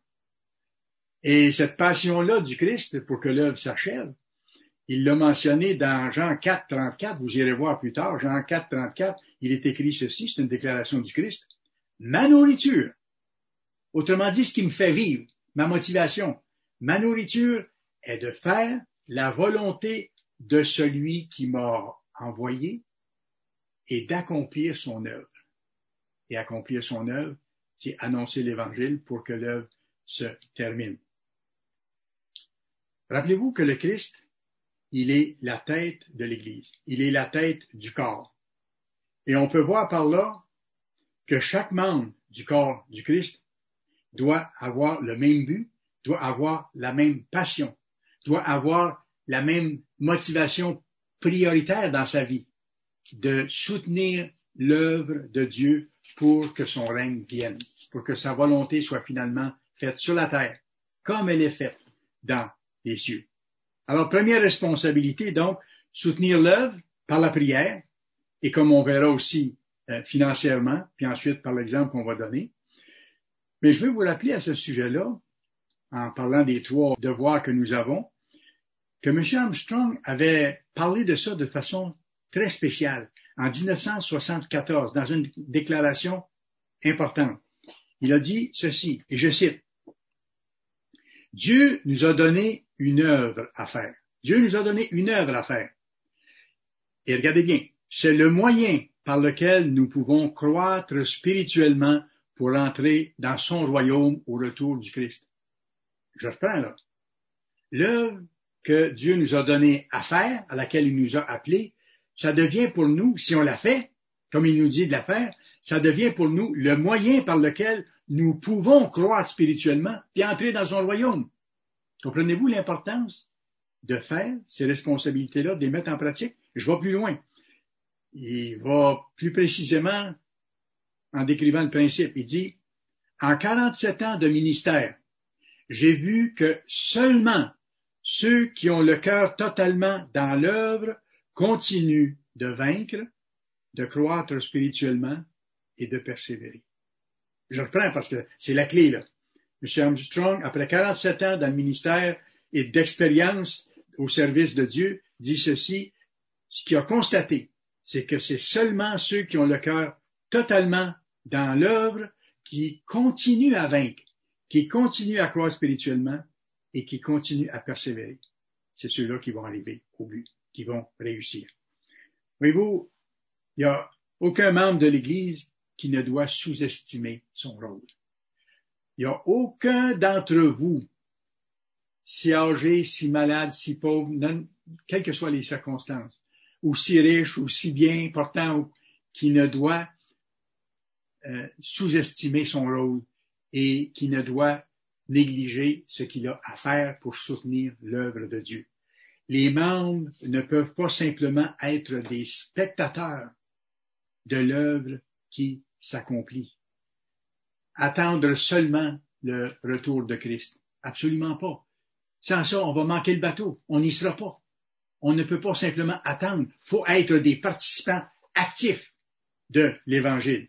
Et cette passion-là du Christ, pour que l'œuvre s'achève, il l'a mentionné dans Jean quatre, trente-quatre, vous irez voir plus tard, Jean quatre, trente-quatre, il est écrit ceci, c'est une déclaration du Christ. Ma nourriture, autrement dit, ce qui me fait vivre, ma motivation, ma nourriture est de faire la volonté de celui qui m'a envoyé et d'accomplir son œuvre. Et accomplir son œuvre, c'est annoncer l'Évangile pour que l'œuvre se termine. Rappelez-vous que le Christ, il est la tête de l'Église. Il est la tête du corps. Et on peut voir par là que chaque membre du corps du Christ doit avoir le même but, doit avoir la même passion, doit avoir la même motivation prioritaire dans sa vie, de soutenir l'œuvre de Dieu pour que son règne vienne, pour que sa volonté soit finalement faite sur la terre, comme elle est faite dans les cieux. Alors, première responsabilité, donc, soutenir l'œuvre par la prière, et comme on verra aussi euh, financièrement, puis ensuite par l'exemple qu'on va donner. Mais je veux vous rappeler à ce sujet-là, en parlant des trois devoirs que nous avons, que M. Armstrong avait parlé de ça de façon très spéciale en dix-neuf cent soixante-quatorze dans une déclaration importante. Il a dit ceci, et je cite, « Dieu nous a donné une œuvre à faire. Dieu nous a donné une œuvre à faire. Et regardez bien, c'est le moyen par lequel nous pouvons croître spirituellement pour entrer dans son royaume au retour du Christ. » Je reprends là. L'œuvre que Dieu nous a donnée à faire, à laquelle il nous a appelés, ça devient pour nous, si on la fait, comme il nous dit de la faire, ça devient pour nous le moyen par lequel nous pouvons croître spirituellement et entrer dans son royaume. Comprenez-vous l'importance de faire ces responsabilités-là, de les mettre en pratique? Je vais plus loin. Il va plus précisément en décrivant le principe. Il dit, en quarante-sept ans de ministère, j'ai vu que seulement ceux qui ont le cœur totalement dans l'œuvre continuent de vaincre, de croître spirituellement et de persévérer. Je reprends parce que c'est la clé, là. M. Armstrong, après quarante-sept ans dans le ministère et d'expérience au service de Dieu, dit ceci, ce qu'il a constaté, c'est que c'est seulement ceux qui ont le cœur totalement dans l'œuvre qui continuent à vaincre, qui continuent à croître spirituellement et qui continuent à persévérer. C'est ceux-là qui vont arriver au but, qui vont réussir. Voyez-vous, il n'y a aucun membre de l'Église qui ne doit sous-estimer son rôle. Il n'y a aucun d'entre vous, si âgé, si malade, si pauvre, non, quelles que soient les circonstances, ou si riche, ou si bien portant, qui ne doit euh, sous-estimer son rôle et qui ne doit négliger ce qu'il a à faire pour soutenir l'œuvre de Dieu. Les membres ne peuvent pas simplement être des spectateurs de l'œuvre qui s'accomplit. Attendre seulement le retour de Christ. Absolument pas. Sans ça, on va manquer le bateau. On n'y sera pas. On ne peut pas simplement attendre. Il faut être des participants actifs de l'Évangile.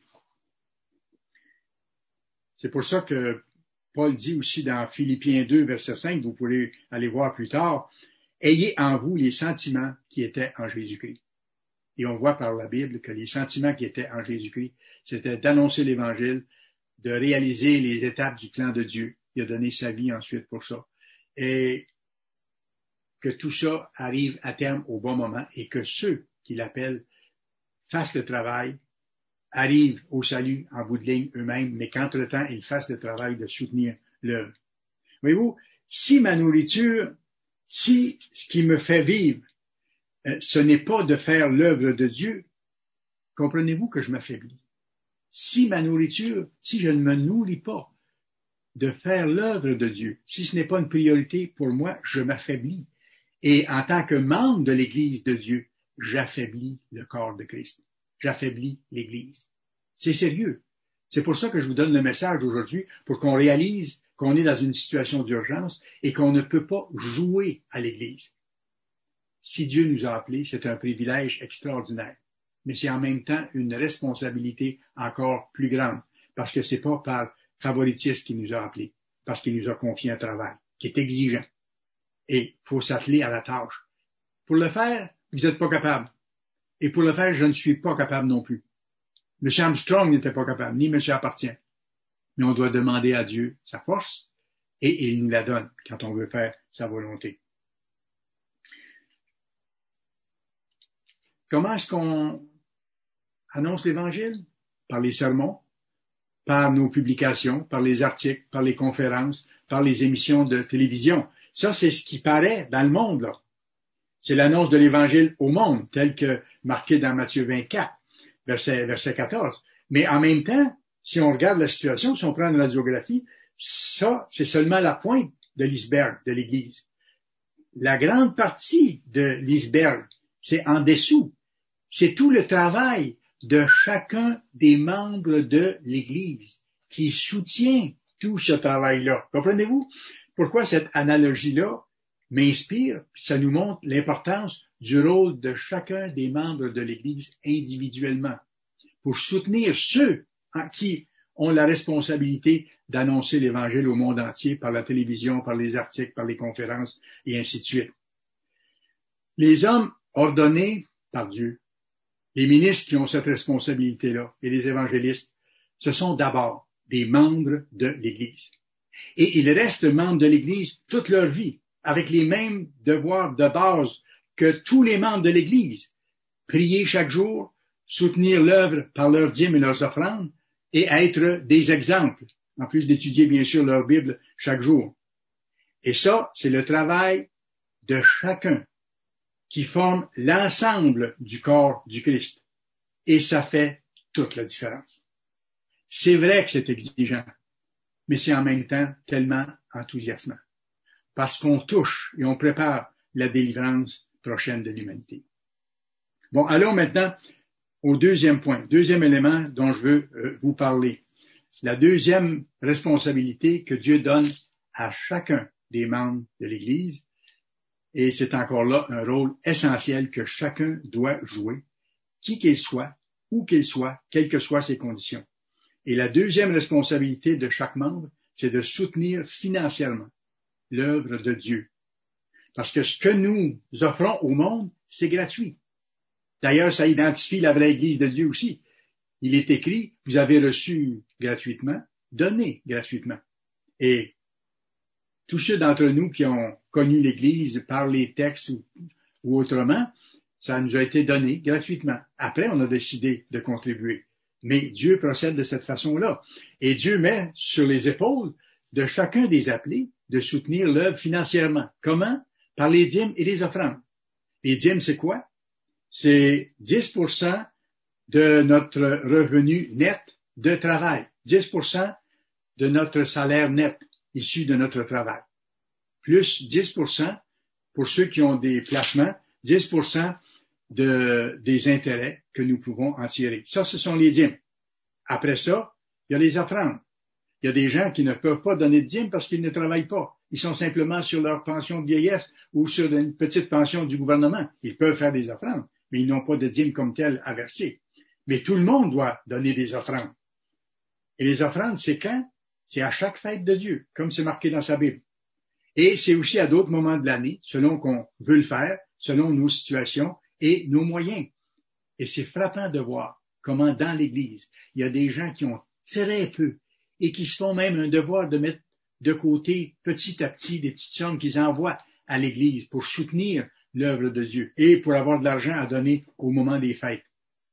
C'est pour ça que Paul dit aussi dans Philippiens deux, verset cinq, vous pourrez aller voir plus tard, « Ayez en vous les sentiments qui étaient en Jésus-Christ. » Et on voit par la Bible que les sentiments qui étaient en Jésus-Christ, c'était d'annoncer l'Évangile, de réaliser les étapes du plan de Dieu. Il a donné sa vie ensuite pour ça. Et que tout ça arrive à terme au bon moment et que ceux qui l'appellent fassent le travail, arrivent au salut en bout de ligne eux-mêmes, mais qu'entre-temps, ils fassent le travail de soutenir l'œuvre. Voyez-vous, si ma nourriture, si ce qui me fait vivre, euh, ce n'est pas de faire l'œuvre de Dieu, comprenez-vous que je m'affaiblis. Si ma nourriture, si je ne me nourris pas de faire l'œuvre de Dieu, si ce n'est pas une priorité pour moi, je m'affaiblis. Et en tant que membre de l'Église de Dieu, j'affaiblis le corps de Christ. J'affaiblis l'Église. C'est sérieux. C'est pour ça que je vous donne le message d'aujourd'hui, pour qu'on réalise qu'on est dans une situation d'urgence et qu'on ne peut pas jouer à l'Église. Si Dieu nous a appelés, c'est un privilège extraordinaire. Mais c'est en même temps une responsabilité encore plus grande, parce que c'est pas par favoritisme qu'il nous a appelés, parce qu'il nous a confié un travail qui est exigeant. Et il faut s'atteler à la tâche. Pour le faire, vous n'êtes pas capable. Et pour le faire, je ne suis pas capable non plus. M. Armstrong n'était pas capable, ni M. Appartient. Mais on doit demander à Dieu sa force, et il nous la donne quand on veut faire sa volonté. Comment est-ce qu'on annonce l'Évangile? Par les sermons, par nos publications, par les articles, par les conférences, par les émissions de télévision. Ça, c'est ce qui paraît dans le monde, là. C'est l'annonce de l'Évangile au monde, tel que marqué dans Matthieu vingt-quatre, verset, verset quatorze. Mais en même temps, si on regarde la situation, si on prend une radiographie, ça, c'est seulement la pointe de l'iceberg de l'Église. La grande partie de l'iceberg, c'est en dessous. C'est tout le travail de chacun des membres de l'Église qui soutient tout ce travail-là. Comprenez-vous pourquoi cette analogie-là m'inspire? Ça nous montre l'importance du rôle de chacun des membres de l'Église individuellement pour soutenir ceux qui ont la responsabilité d'annoncer l'Évangile au monde entier par la télévision, par les articles, par les conférences et ainsi de suite. Les hommes ordonnés par Dieu. Les ministres qui ont cette responsabilité-là et les évangélistes, ce sont d'abord des membres de l'Église. Et ils restent membres de l'Église toute leur vie, avec les mêmes devoirs de base que tous les membres de l'Église. Prier chaque jour, soutenir l'œuvre par leurs dîmes et leurs offrandes, et être des exemples, en plus d'étudier bien sûr leur Bible chaque jour. Et ça, c'est le travail de chacun qui forme l'ensemble du corps du Christ. Et ça fait toute la différence. C'est vrai que c'est exigeant, mais c'est en même temps tellement enthousiasmant, parce qu'on touche et on prépare la délivrance prochaine de l'humanité. Bon, allons maintenant au deuxième point, deuxième élément dont je veux euh, vous parler. La deuxième responsabilité que Dieu donne à chacun des membres de l'Église, et c'est encore là un rôle essentiel que chacun doit jouer, qui qu'il soit, où qu'il soit, quelles que soient ses conditions. Et la deuxième responsabilité de chaque membre, c'est de soutenir financièrement l'œuvre de Dieu. Parce que ce que nous offrons au monde, c'est gratuit. D'ailleurs, ça identifie la vraie Église de Dieu aussi. Il est écrit, vous avez reçu gratuitement, donnez gratuitement. Et tous ceux d'entre nous qui ont connu l'Église par les textes ou, ou autrement, ça nous a été donné gratuitement. Après, on a décidé de contribuer. Mais Dieu procède de cette façon-là. Et Dieu met sur les épaules de chacun des appelés de soutenir l'œuvre financièrement. Comment? Par les dîmes et les offrandes. Les dîmes, c'est quoi? C'est dix pour cent de notre revenu net de travail. dix pour cent de notre salaire net issu de notre travail. Plus dix pour cent pour ceux qui ont des placements, dix pour cent de, des intérêts que nous pouvons en tirer. Ça, ce sont les dîmes. Après ça, il y a les offrandes. Il y a des gens qui ne peuvent pas donner de dîmes parce qu'ils ne travaillent pas. Ils sont simplement sur leur pension de vieillesse ou sur une petite pension du gouvernement. Ils peuvent faire des offrandes, mais ils n'ont pas de dîmes comme telles à verser. Mais tout le monde doit donner des offrandes. Et les offrandes, c'est quand? C'est à chaque fête de Dieu, comme c'est marqué dans sa Bible. Et c'est aussi à d'autres moments de l'année, selon qu'on veut le faire, selon nos situations et nos moyens. Et c'est frappant de voir comment dans l'Église, il y a des gens qui ont très peu et qui se font même un devoir de mettre de côté petit à petit des petites sommes qu'ils envoient à l'Église pour soutenir l'œuvre de Dieu et pour avoir de l'argent à donner au moment des fêtes.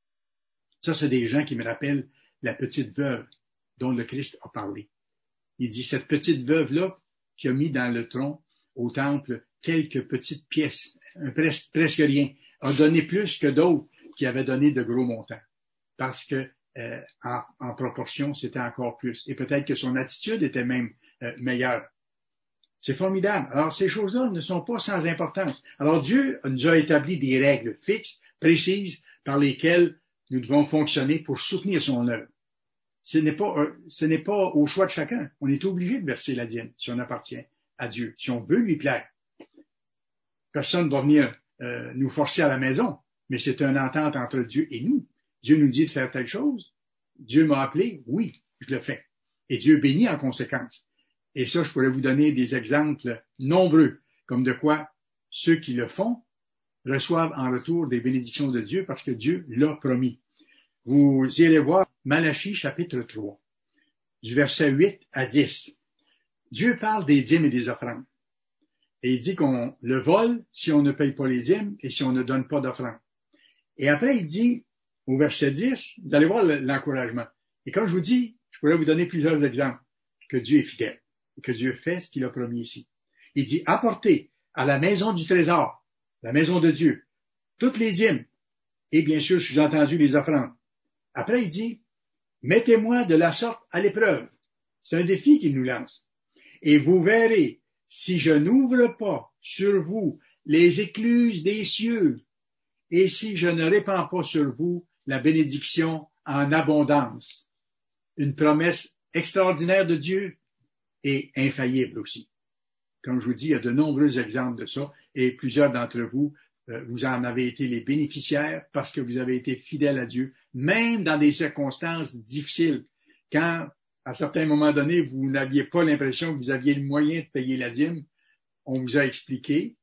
Ça, c'est des gens qui me rappellent la petite veuve dont le Christ a parlé. Il dit, cette petite veuve-là qui a mis dans le tronc au temple quelques petites pièces, presque, presque rien, a donné plus que d'autres qui avaient donné de gros montants. Parce que euh, en, en proportion, c'était encore plus. Et peut-être que son attitude était même euh, meilleure. C'est formidable. Alors, ces choses-là ne sont pas sans importance. Alors, Dieu nous a établi des règles fixes, précises, par lesquelles nous devons fonctionner pour soutenir son œuvre. Ce n'est pas, ce n'est pas au choix de chacun. On est obligé de verser la dîme si on appartient à Dieu, si on veut lui plaire. Personne ne va venir euh, nous forcer à la maison, mais c'est une entente entre Dieu et nous. Dieu nous dit de faire telle chose. Dieu m'a appelé, oui, je le fais. Et Dieu bénit en conséquence. Et ça, je pourrais vous donner des exemples nombreux, comme de quoi ceux qui le font reçoivent en retour des bénédictions de Dieu parce que Dieu l'a promis. Vous irez voir Malachie chapitre trois, du verset huit à dix. Dieu parle des dîmes et des offrandes. Et il dit qu'on le vole si on ne paye pas les dîmes et si on ne donne pas d'offrandes. Et après, il dit, au verset dix, vous allez voir l'encouragement. Et comme je vous dis, je pourrais vous donner plusieurs exemples, que Dieu est fidèle et que Dieu fait ce qu'il a promis ici. Il dit, apportez à la maison du trésor, la maison de Dieu, toutes les dîmes et bien sûr, sous-entendu, les offrandes. Après, il dit, mettez-moi de la sorte à l'épreuve. C'est un défi qu'il nous lance. Et vous verrez, si je n'ouvre pas sur vous les écluses des cieux, et si je ne répands pas sur vous la bénédiction en abondance. Une promesse extraordinaire de Dieu et infaillible aussi. Comme je vous dis, il y a de nombreux exemples de ça, et plusieurs d'entre vous, euh, vous en avez été les bénéficiaires parce que vous avez été fidèles à Dieu, même dans des circonstances difficiles, quand, à certains moments donnés, vous n'aviez pas l'impression que vous aviez le moyen de payer la dîme. On vous a expliqué,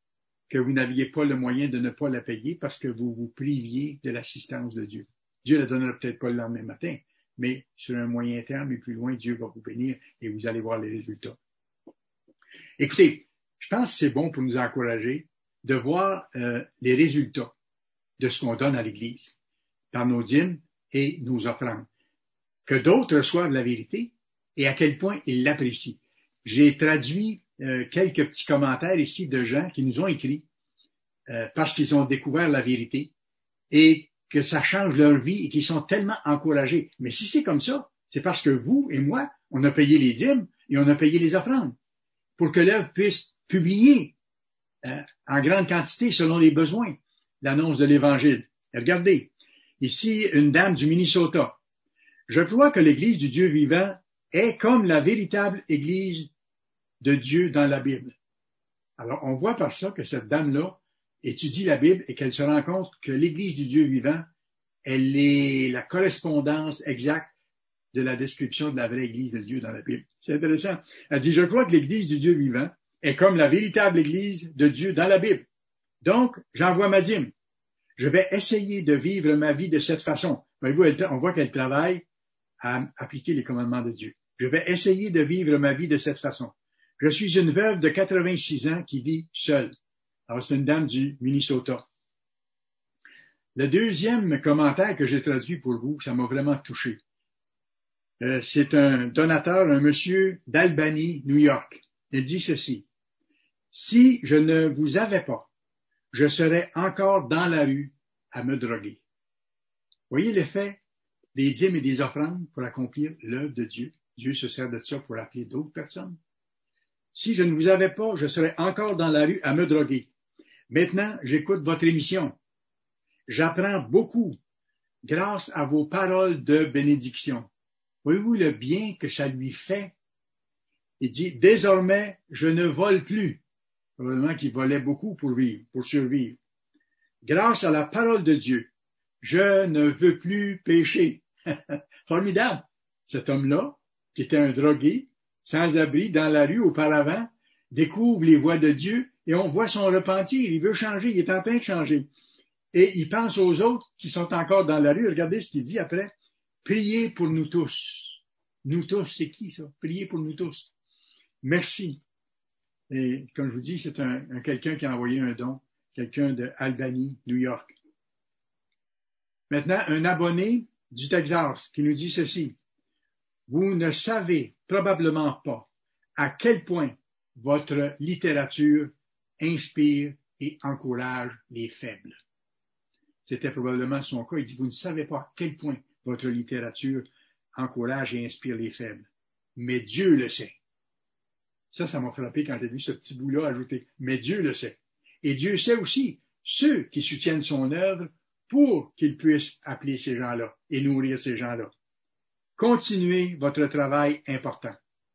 que vous n'aviez pas le moyen de ne pas la payer parce que vous vous priviez de l'assistance de Dieu. Dieu ne la donnera peut-être pas le lendemain matin, mais sur un moyen terme et plus loin, Dieu va vous bénir et vous allez voir les résultats. Écoutez, je pense que c'est bon pour nous encourager de voir euh, les résultats de ce qu'on donne à l'Église par nos dîmes et nos offrandes. Que d'autres reçoivent la vérité et à quel point ils l'apprécient. J'ai traduit euh, quelques petits commentaires ici de gens qui nous ont écrit euh, parce qu'ils ont découvert la vérité et que ça change leur vie et qu'ils sont tellement encouragés. Mais si c'est comme ça, c'est parce que vous et moi, on a payé les dîmes et on a payé les offrandes pour que l'œuvre puisse publier euh, en grande quantité selon les besoins l'annonce de l'Évangile. Et regardez, ici, une dame du Minnesota. Je crois que l'Église du Dieu vivant est comme la véritable Église de Dieu dans la Bible. Alors, on voit par ça que cette dame-là étudie la Bible et qu'elle se rend compte que l'Église du Dieu vivant, elle est la correspondance exacte de la description de la vraie Église de Dieu dans la Bible. C'est intéressant. Elle dit, je crois que l'Église du Dieu vivant est comme la véritable Église de Dieu dans la Bible. Donc, j'envoie ma dîme. Je vais essayer de vivre ma vie de cette façon. Voyez-vous, on voit qu'elle travaille à appliquer les commandements de Dieu. Je vais essayer de vivre ma vie de cette façon. Je suis une veuve de quatre-vingt-six ans qui vit seule. Alors, c'est une dame du Minnesota. Le deuxième commentaire que j'ai traduit pour vous, ça m'a vraiment touché. Euh, c'est un donateur, un monsieur d'Albany, New York. Il dit ceci. Si je ne vous avais pas, je serais encore dans la rue à me droguer. Voyez l'effet des dîmes et des offrandes pour accomplir l'œuvre de Dieu. Dieu se sert de ça pour appeler d'autres personnes. Si je ne vous avais pas, je serais encore dans la rue à me droguer. Maintenant, j'écoute votre émission. J'apprends beaucoup grâce à vos paroles de bénédiction. Voyez-vous le bien que ça lui fait? Il dit, désormais, je ne vole plus. Probablement qu'il volait beaucoup pour vivre, pour survivre. Grâce à la parole de Dieu, je ne veux plus pécher. Formidable. Cet homme-là, qui était un drogué, sans abri, dans la rue auparavant, découvre les voies de Dieu et on voit son repentir. Il veut changer, il est en train de changer. Et il pense aux autres qui sont encore dans la rue. Regardez ce qu'il dit après. Priez pour nous tous. Nous tous, c'est qui ça? Priez pour nous tous. Merci. Et comme je vous dis, c'est un, un quelqu'un qui a envoyé un don, quelqu'un de Albany, New York. Maintenant, un abonné du Texas qui nous dit ceci. Vous ne savez probablement pas à quel point votre littérature inspire et encourage les faibles. C'était probablement son cas. Il dit, vous ne savez pas à quel point votre littérature encourage et inspire les faibles. Mais Dieu le sait. Ça, ça m'a frappé quand j'ai vu ce petit bout-là ajouté. Mais Dieu le sait. Et Dieu sait aussi ceux qui soutiennent son œuvre pour qu'il puisse appeler ces gens-là et nourrir ces gens-là. Continuez votre travail important.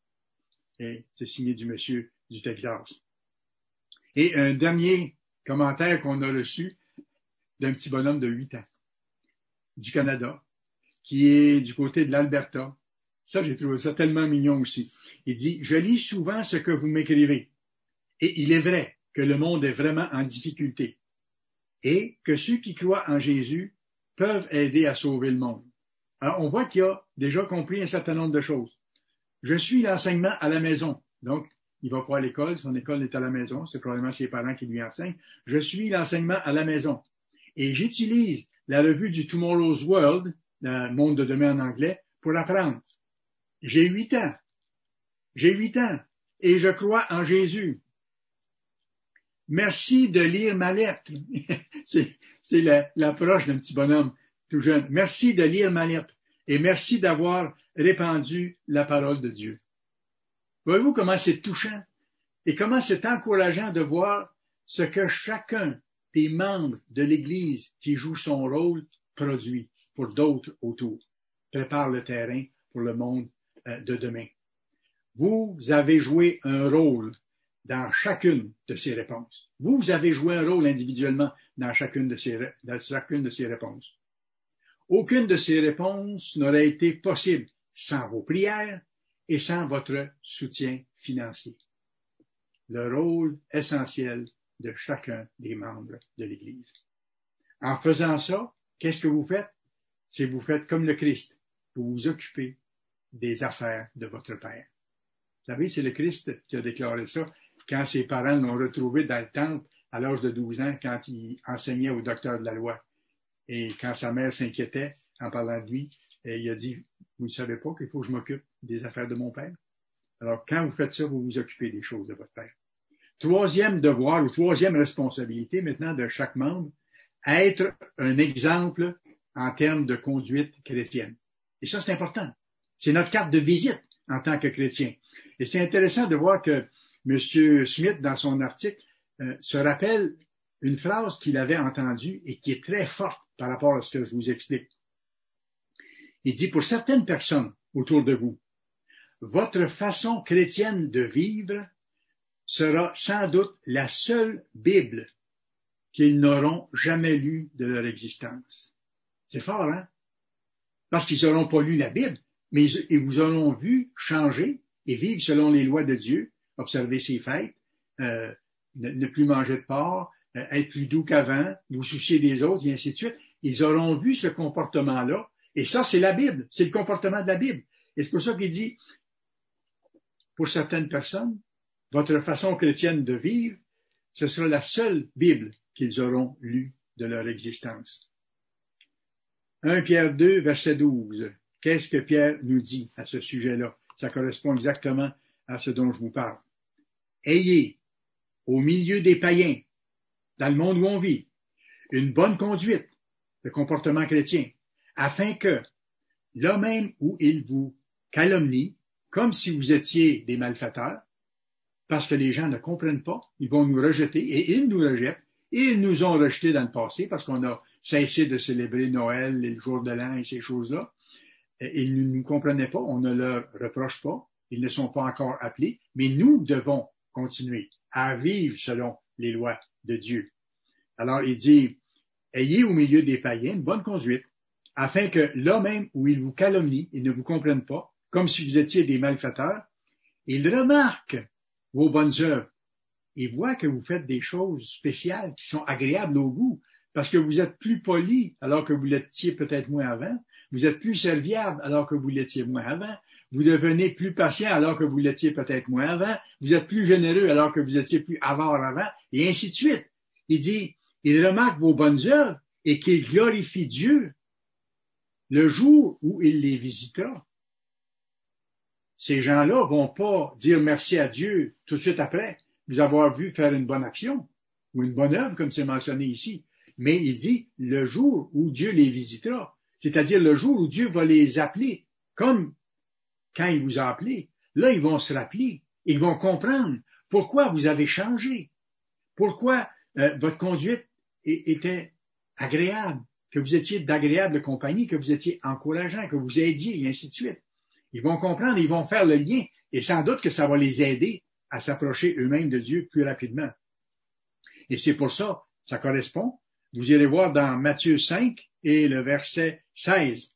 Et c'est signé du monsieur du Texas. Et un dernier commentaire qu'on a reçu d'un petit bonhomme de huit ans du Canada, qui est du côté de l'Alberta. Ça, j'ai trouvé ça tellement mignon aussi. Il dit, je lis souvent ce que vous m'écrivez. Et il est vrai que le monde est vraiment en difficulté. Et que ceux qui croient en Jésus peuvent aider à sauver le monde. Alors, on voit qu'il a déjà compris un certain nombre de choses. Je suis l'enseignement à la maison. Donc, il va pas à l'école, son école est à la maison, c'est probablement ses parents qui lui enseignent. Je suis l'enseignement à la maison. Et j'utilise la revue du Tomorrow's World, le monde de demain en anglais, pour apprendre. J'ai huit ans. J'ai huit ans. Et je crois en Jésus. Merci de lire ma lettre. c'est, c'est la, l'approche d'un petit bonhomme tout jeune. Merci de lire ma lettre. Et merci d'avoir répandu la parole de Dieu. Voyez-vous comment c'est touchant et comment c'est encourageant de voir ce que chacun des membres de l'Église qui joue son rôle produit pour d'autres autour. Prépare le terrain pour le monde de demain. Vous avez joué un rôle dans chacune de ces réponses. Vous, vous avez joué un rôle individuellement dans chacune de ces, dans chacune de ces réponses. Aucune de ces réponses n'aurait été possible sans vos prières et sans votre soutien financier. Le rôle essentiel de chacun des membres de l'Église. En faisant ça, qu'est-ce que vous faites? C'est vous faites comme le Christ. Vous vous occupez des affaires de votre Père. Vous savez, c'est le Christ qui a déclaré ça quand ses parents l'ont retrouvé dans le temple à l'âge de douze ans, quand il enseignait au docteur de la loi. Et quand sa mère s'inquiétait en parlant de lui, il a dit, vous ne savez pas qu'il faut que je m'occupe des affaires de mon Père? Alors, quand vous faites ça, vous vous occupez des choses de votre Père. Troisième devoir ou troisième responsabilité maintenant de chaque membre, être un exemple en termes de conduite chrétienne. Et ça, c'est important. C'est notre carte de visite en tant que chrétien. Et c'est intéressant de voir que M. Smith, dans son article, euh, se rappelle une phrase qu'il avait entendue et qui est très forte par rapport à ce que je vous explique. Il dit, pour certaines personnes autour de vous, votre façon chrétienne de vivre sera sans doute la seule Bible qu'ils n'auront jamais lue de leur existence. C'est fort, hein? Parce qu'ils n'auront pas lu la Bible, mais ils, ils vous auront vu changer et vivre selon les lois de Dieu, observer ses fêtes, euh, ne, ne plus manger de porc, euh, être plus doux qu'avant, vous soucier des autres, et ainsi de suite. Ils auront vu ce comportement-là, et ça, c'est la Bible, c'est le comportement de la Bible. Et c'est pour ça qu'il dit, pour certaines personnes, votre façon chrétienne de vivre, ce sera la seule Bible qu'ils auront lue de leur existence. premier Pierre deux, verset douze. Qu'est-ce que Pierre nous dit à ce sujet-là? Ça correspond exactement à ce dont je vous parle. Ayez, au milieu des païens, dans le monde où on vit, une bonne conduite, le comportement chrétien, afin que, là même où ils vous calomnient, comme si vous étiez des malfaiteurs, parce que les gens ne comprennent pas, ils vont nous rejeter, et ils nous rejettent, et ils nous ont rejetés dans le passé, parce qu'on a cessé de célébrer Noël, le jour de l'an et ces choses-là. Ils ne nous comprenaient pas, on ne leur reproche pas, ils ne sont pas encore appelés, mais nous devons continuer à vivre selon les lois de Dieu. Alors il dit, ayez au milieu des païens une bonne conduite, afin que là même où ils vous calomnient, ils ne vous comprennent pas, comme si vous étiez des malfaiteurs, ils remarquent vos bonnes œuvres. Ils voient que vous faites des choses spéciales qui sont agréables au goût, parce que vous êtes plus poli alors que vous l'étiez peut-être moins avant, vous êtes plus serviable alors que vous l'étiez moins avant, vous devenez plus patient alors que vous l'étiez peut-être moins avant, vous êtes plus généreux alors que vous étiez plus avare avant, et ainsi de suite. Il dit, il remarque vos bonnes œuvres et qu'il glorifie Dieu le jour où il les visitera. Ces gens-là vont pas dire merci à Dieu tout de suite après vous avoir vu faire une bonne action ou une bonne œuvre, comme c'est mentionné ici. Mais il dit le jour où Dieu les visitera, c'est-à-dire le jour où Dieu va les appeler, comme quand il vous a appelé. Là, ils vont se rappeler, ils vont comprendre pourquoi vous avez changé, pourquoi euh, votre conduite était agréable, que vous étiez d'agréable compagnie, que vous étiez encourageant, que vous aidiez, et ainsi de suite. Ils vont comprendre, ils vont faire le lien, et sans doute que ça va les aider à s'approcher eux-mêmes de Dieu plus rapidement. Et c'est pour ça, ça correspond. Vous irez voir dans Matthieu cinq et le verset seize.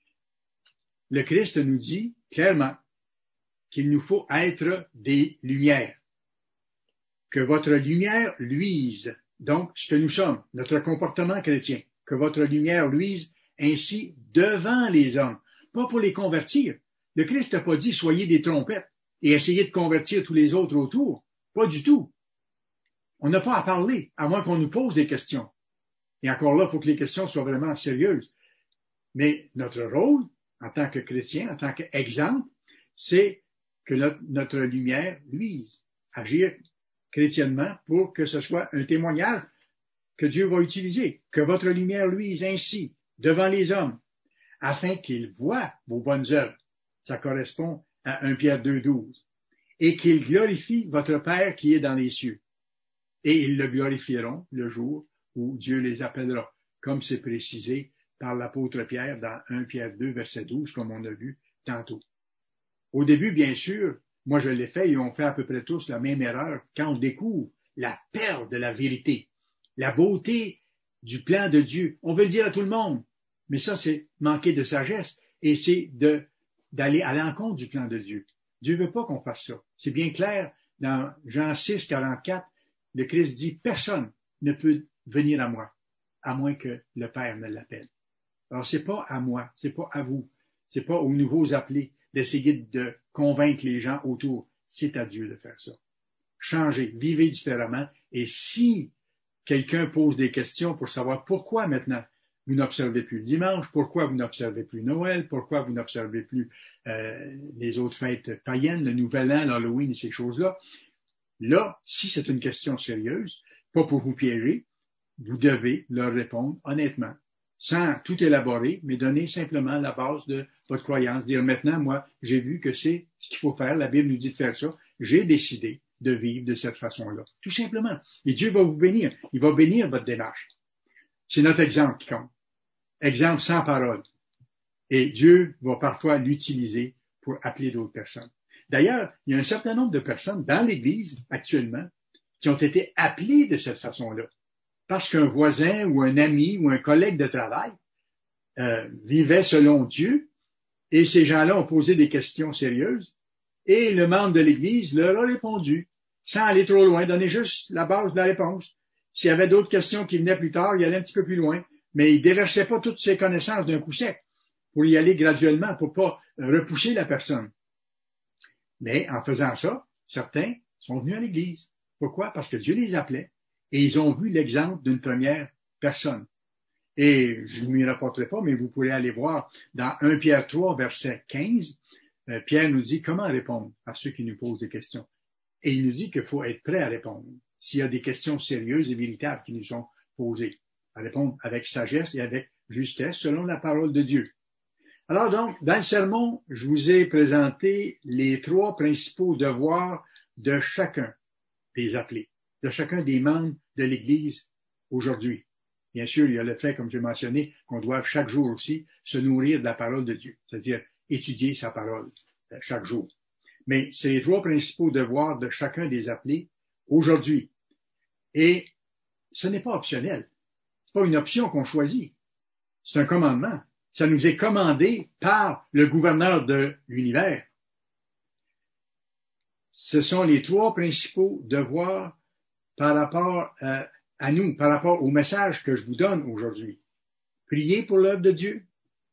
Le Christ nous dit clairement qu'il nous faut être des lumières. Que votre lumière luise, donc ce que nous sommes, notre comportement chrétien, que votre lumière luise ainsi devant les hommes, pas pour les convertir. Le Christ n'a pas dit soyez des trompettes et essayez de convertir tous les autres autour. Pas du tout. On n'a pas à parler, à moins qu'on nous pose des questions. Et encore là, il faut que les questions soient vraiment sérieuses. Mais notre rôle, en tant que chrétien, en tant qu'exemple, c'est que notre, notre lumière luise. Agir chrétiennement pour que ce soit un témoignage que Dieu va utiliser. Que votre lumière luise ainsi, devant les hommes, afin qu'ils voient vos bonnes œuvres. Ça correspond à premier Pierre deux, douze. Et qu'ils glorifient votre Père qui est dans les cieux. Et ils le glorifieront le jour où Dieu les appellera, comme c'est précisé par l'apôtre Pierre dans premier Pierre deux, verset douze, comme on a vu tantôt. Au début, bien sûr, moi je l'ai fait et on fait à peu près tous la même erreur quand on découvre la perle de la vérité, la beauté du plan de Dieu. On veut le dire à tout le monde, mais ça c'est manquer de sagesse et c'est de d'aller à l'encontre du plan de Dieu. Dieu veut pas qu'on fasse ça. C'est bien clair dans Jean six, quarante-quatre, le Christ dit, personne ne peut venir à moi, à moins que le Père ne l'appelle. Alors, c'est pas à moi, c'est pas à vous, c'est pas aux nouveaux appelés d'essayer de convaincre les gens autour. C'est à Dieu de faire ça. Changez, vivez différemment. Et si quelqu'un pose des questions pour savoir pourquoi maintenant vous n'observez plus le dimanche, pourquoi vous n'observez plus Noël, pourquoi vous n'observez plus euh, les autres fêtes païennes, le Nouvel An, l'Halloween et ces choses-là, là, si c'est une question sérieuse, pas pour vous piéger, vous devez leur répondre honnêtement, sans tout élaborer, mais donner simplement la base de votre croyance. Dire maintenant, moi, j'ai vu que c'est ce qu'il faut faire, la Bible nous dit de faire ça, j'ai décidé de vivre de cette façon-là. Tout simplement. Et Dieu va vous bénir. Il va bénir votre démarche. C'est notre exemple qui compte. Exemple sans parole. Et Dieu va parfois l'utiliser pour appeler d'autres personnes. D'ailleurs, il y a un certain nombre de personnes dans l'Église actuellement qui ont été appelées de cette façon-là. Parce qu'un voisin ou un ami ou un collègue de travail euh, vivait selon Dieu et ces gens-là ont posé des questions sérieuses et le membre de l'Église leur a répondu sans aller trop loin, donner juste la base de la réponse. S'il y avait d'autres questions qui venaient plus tard, il allait un petit peu plus loin, mais il déversait pas toutes ses connaissances d'un coup sec pour y aller graduellement, pour pas repousser la personne. Mais en faisant ça, certains sont venus à l'Église. Pourquoi? Parce que Dieu les appelait et ils ont vu l'exemple d'une première personne. Et je ne m'y rapporterai pas, mais vous pourrez aller voir dans Première Pierre trois, verset quinze, euh, Pierre nous dit comment répondre à ceux qui nous posent des questions. Et il nous dit qu'il faut être prêt à répondre s'il y a des questions sérieuses et véritables qui nous sont posées, à répondre avec sagesse et avec justesse selon la parole de Dieu. Alors donc, dans le sermon, je vous ai présenté les trois principaux devoirs de chacun des appelés, de chacun des membres de l'Église aujourd'hui. Bien sûr, il y a le fait, comme j'ai mentionné, qu'on doit chaque jour aussi se nourrir de la parole de Dieu, c'est-à-dire étudier sa parole chaque jour. Mais c'est les trois principaux devoirs de chacun des appelés aujourd'hui. Et ce n'est pas optionnel. C'est pas une option qu'on choisit. C'est un commandement. Ça nous est commandé par le gouverneur de l'univers. Ce sont les trois principaux devoirs par rapport à, à nous, par rapport au message que je vous donne aujourd'hui. Prier pour l'œuvre de Dieu,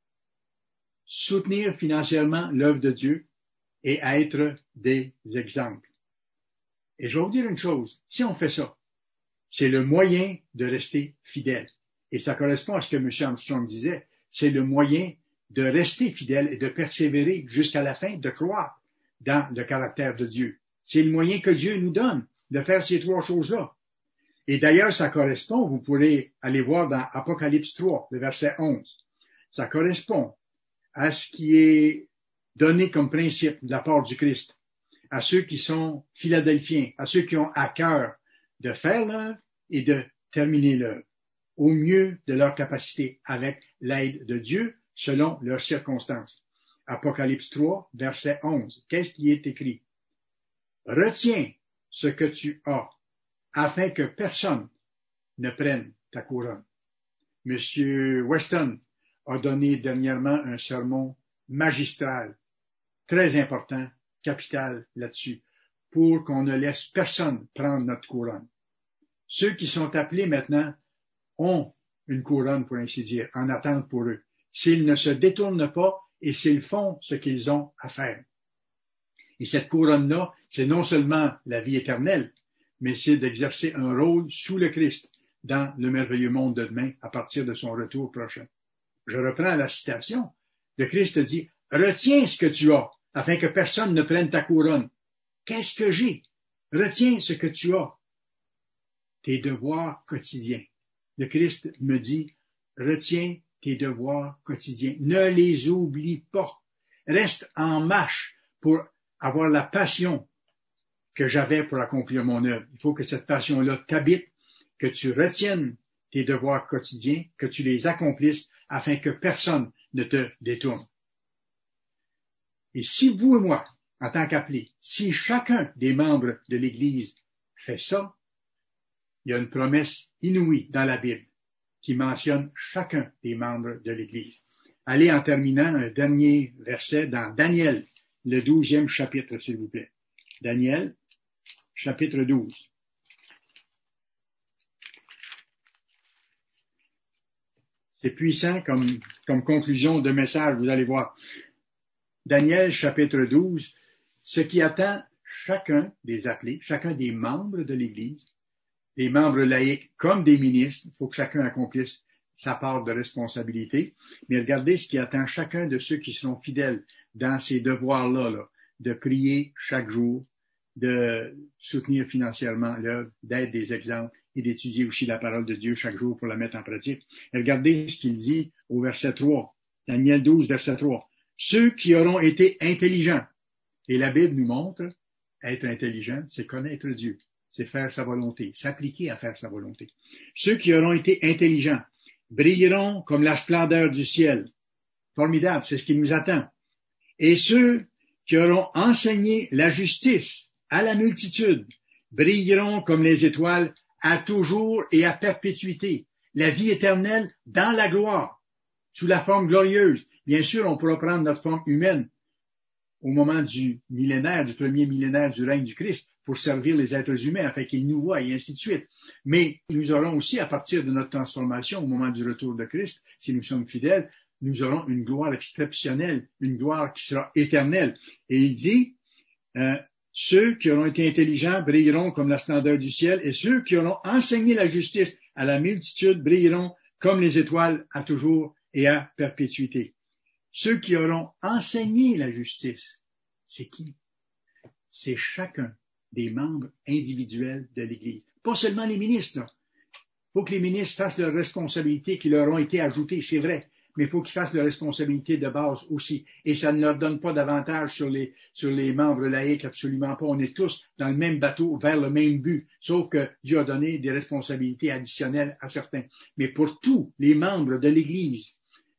soutenir financièrement l'œuvre de Dieu et être des exemples. Et je vais vous dire une chose, si on fait ça, c'est le moyen de rester fidèle. Et ça correspond à ce que M. Armstrong disait, c'est le moyen de rester fidèle et de persévérer jusqu'à la fin, de croire dans le caractère de Dieu. C'est le moyen que Dieu nous donne de faire ces trois choses-là. Et d'ailleurs, ça correspond, vous pourrez aller voir dans Apocalypse trois, le verset onze. Ça correspond à ce qui est donné comme principe de la part du Christ, à ceux qui sont philadelphiens, à ceux qui ont à cœur de faire l'œuvre et de terminer l'œuvre, au mieux de leur capacité, avec l'aide de Dieu, selon leurs circonstances. Apocalypse trois, verset onze. Qu'est-ce qui est écrit? Retiens ce que tu as, afin que personne ne prenne ta couronne. Monsieur Weston a donné dernièrement un sermon magistral, très important, capital là-dessus, pour qu'on ne laisse personne prendre notre couronne. Ceux qui sont appelés maintenant ont une couronne, pour ainsi dire, en attente pour eux, s'ils ne se détournent pas et s'ils font ce qu'ils ont à faire. Et cette couronne-là, c'est non seulement la vie éternelle, mais c'est d'exercer un rôle sous le Christ dans le merveilleux monde de demain à partir de son retour prochain. Je reprends la citation. Le Christ dit, « Retiens ce que tu as, afin que personne ne prenne ta couronne. » Qu'est-ce que j'ai? Retiens ce que tu as. Tes devoirs quotidiens. Le Christ me dit, retiens tes devoirs quotidiens. Ne les oublie pas. Reste en marche pour avoir la passion que j'avais pour accomplir mon œuvre. Il faut que cette passion-là t'habite, que tu retiennes tes devoirs quotidiens, que tu les accomplisses afin que personne ne te détourne. Et si vous et moi, en tant qu'appelés, si chacun des membres de l'Église fait ça, il y a une promesse inouïe dans la Bible qui mentionne chacun des membres de l'Église. Allez en terminant un dernier verset dans Daniel, le douzième chapitre, s'il vous plaît. Daniel, chapitre douze. C'est puissant comme, comme conclusion de message, vous allez voir. Daniel, chapitre douze, ce qui attend chacun des appelés, chacun des membres de l'Église, les membres laïcs comme des ministres, il faut que chacun accomplisse sa part de responsabilité, mais regardez ce qui attend chacun de ceux qui seront fidèles dans ces devoirs-là, là, de prier chaque jour, de soutenir financièrement l'œuvre, d'être des exemples et d'étudier aussi la parole de Dieu chaque jour pour la mettre en pratique. Et regardez ce qu'il dit au verset trois, Daniel douze, verset trois. Ceux qui auront été intelligents, et la Bible nous montre, être intelligent, c'est connaître Dieu, c'est faire sa volonté, s'appliquer à faire sa volonté. Ceux qui auront été intelligents brilleront comme la splendeur du ciel. Formidable, c'est ce qui nous attend. Et ceux qui auront enseigné la justice à la multitude brilleront comme les étoiles à toujours et à perpétuité. La vie éternelle dans la gloire, sous la forme glorieuse. Bien sûr, on pourra prendre notre forme humaine au moment du millénaire, du premier millénaire du règne du Christ, pour servir les êtres humains, afin qu'ils nous voient, et ainsi de suite. Mais nous aurons aussi, à partir de notre transformation, au moment du retour de Christ, si nous sommes fidèles, nous aurons une gloire exceptionnelle, une gloire qui sera éternelle. Et il dit, euh, ceux qui auront été intelligents brilleront comme la splendeur du ciel, et ceux qui auront enseigné la justice à la multitude brilleront comme les étoiles à toujours et à perpétuité. Ceux qui auront enseigné la justice, c'est qui? C'est chacun des membres individuels de l'Église. Pas seulement les ministres. Il faut que les ministres fassent leurs responsabilités qui leur ont été ajoutées, c'est vrai, mais il faut qu'ils fassent leurs responsabilités de base aussi. Et ça ne leur donne pas d'avantage sur les, sur les membres laïcs, absolument pas. On est tous dans le même bateau, vers le même but, sauf que Dieu a donné des responsabilités additionnelles à certains. Mais pour tous les membres de l'Église,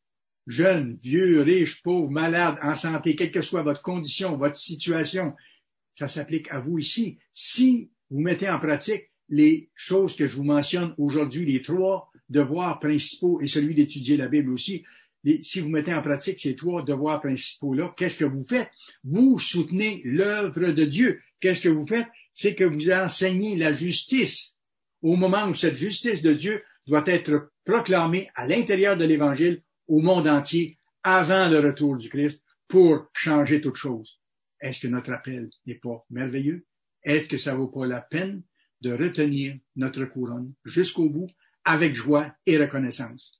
jeunes, vieux, riches, pauvres, malades, en santé, quelle que soit votre condition, votre situation, ça s'applique à vous ici. Si vous mettez en pratique les choses que je vous mentionne aujourd'hui, les trois devoirs principaux et celui d'étudier la Bible aussi, les, si vous mettez en pratique ces trois devoirs principaux-là, qu'est-ce que vous faites? Vous soutenez l'œuvre de Dieu. Qu'est-ce que vous faites? C'est que vous enseignez la justice au moment où cette justice de Dieu doit être proclamée à l'intérieur de l'Évangile au monde entier avant le retour du Christ pour changer toute chose. Est-ce que notre appel n'est pas merveilleux? Est-ce que ça vaut pas la peine de retenir notre couronne jusqu'au bout avec joie et reconnaissance?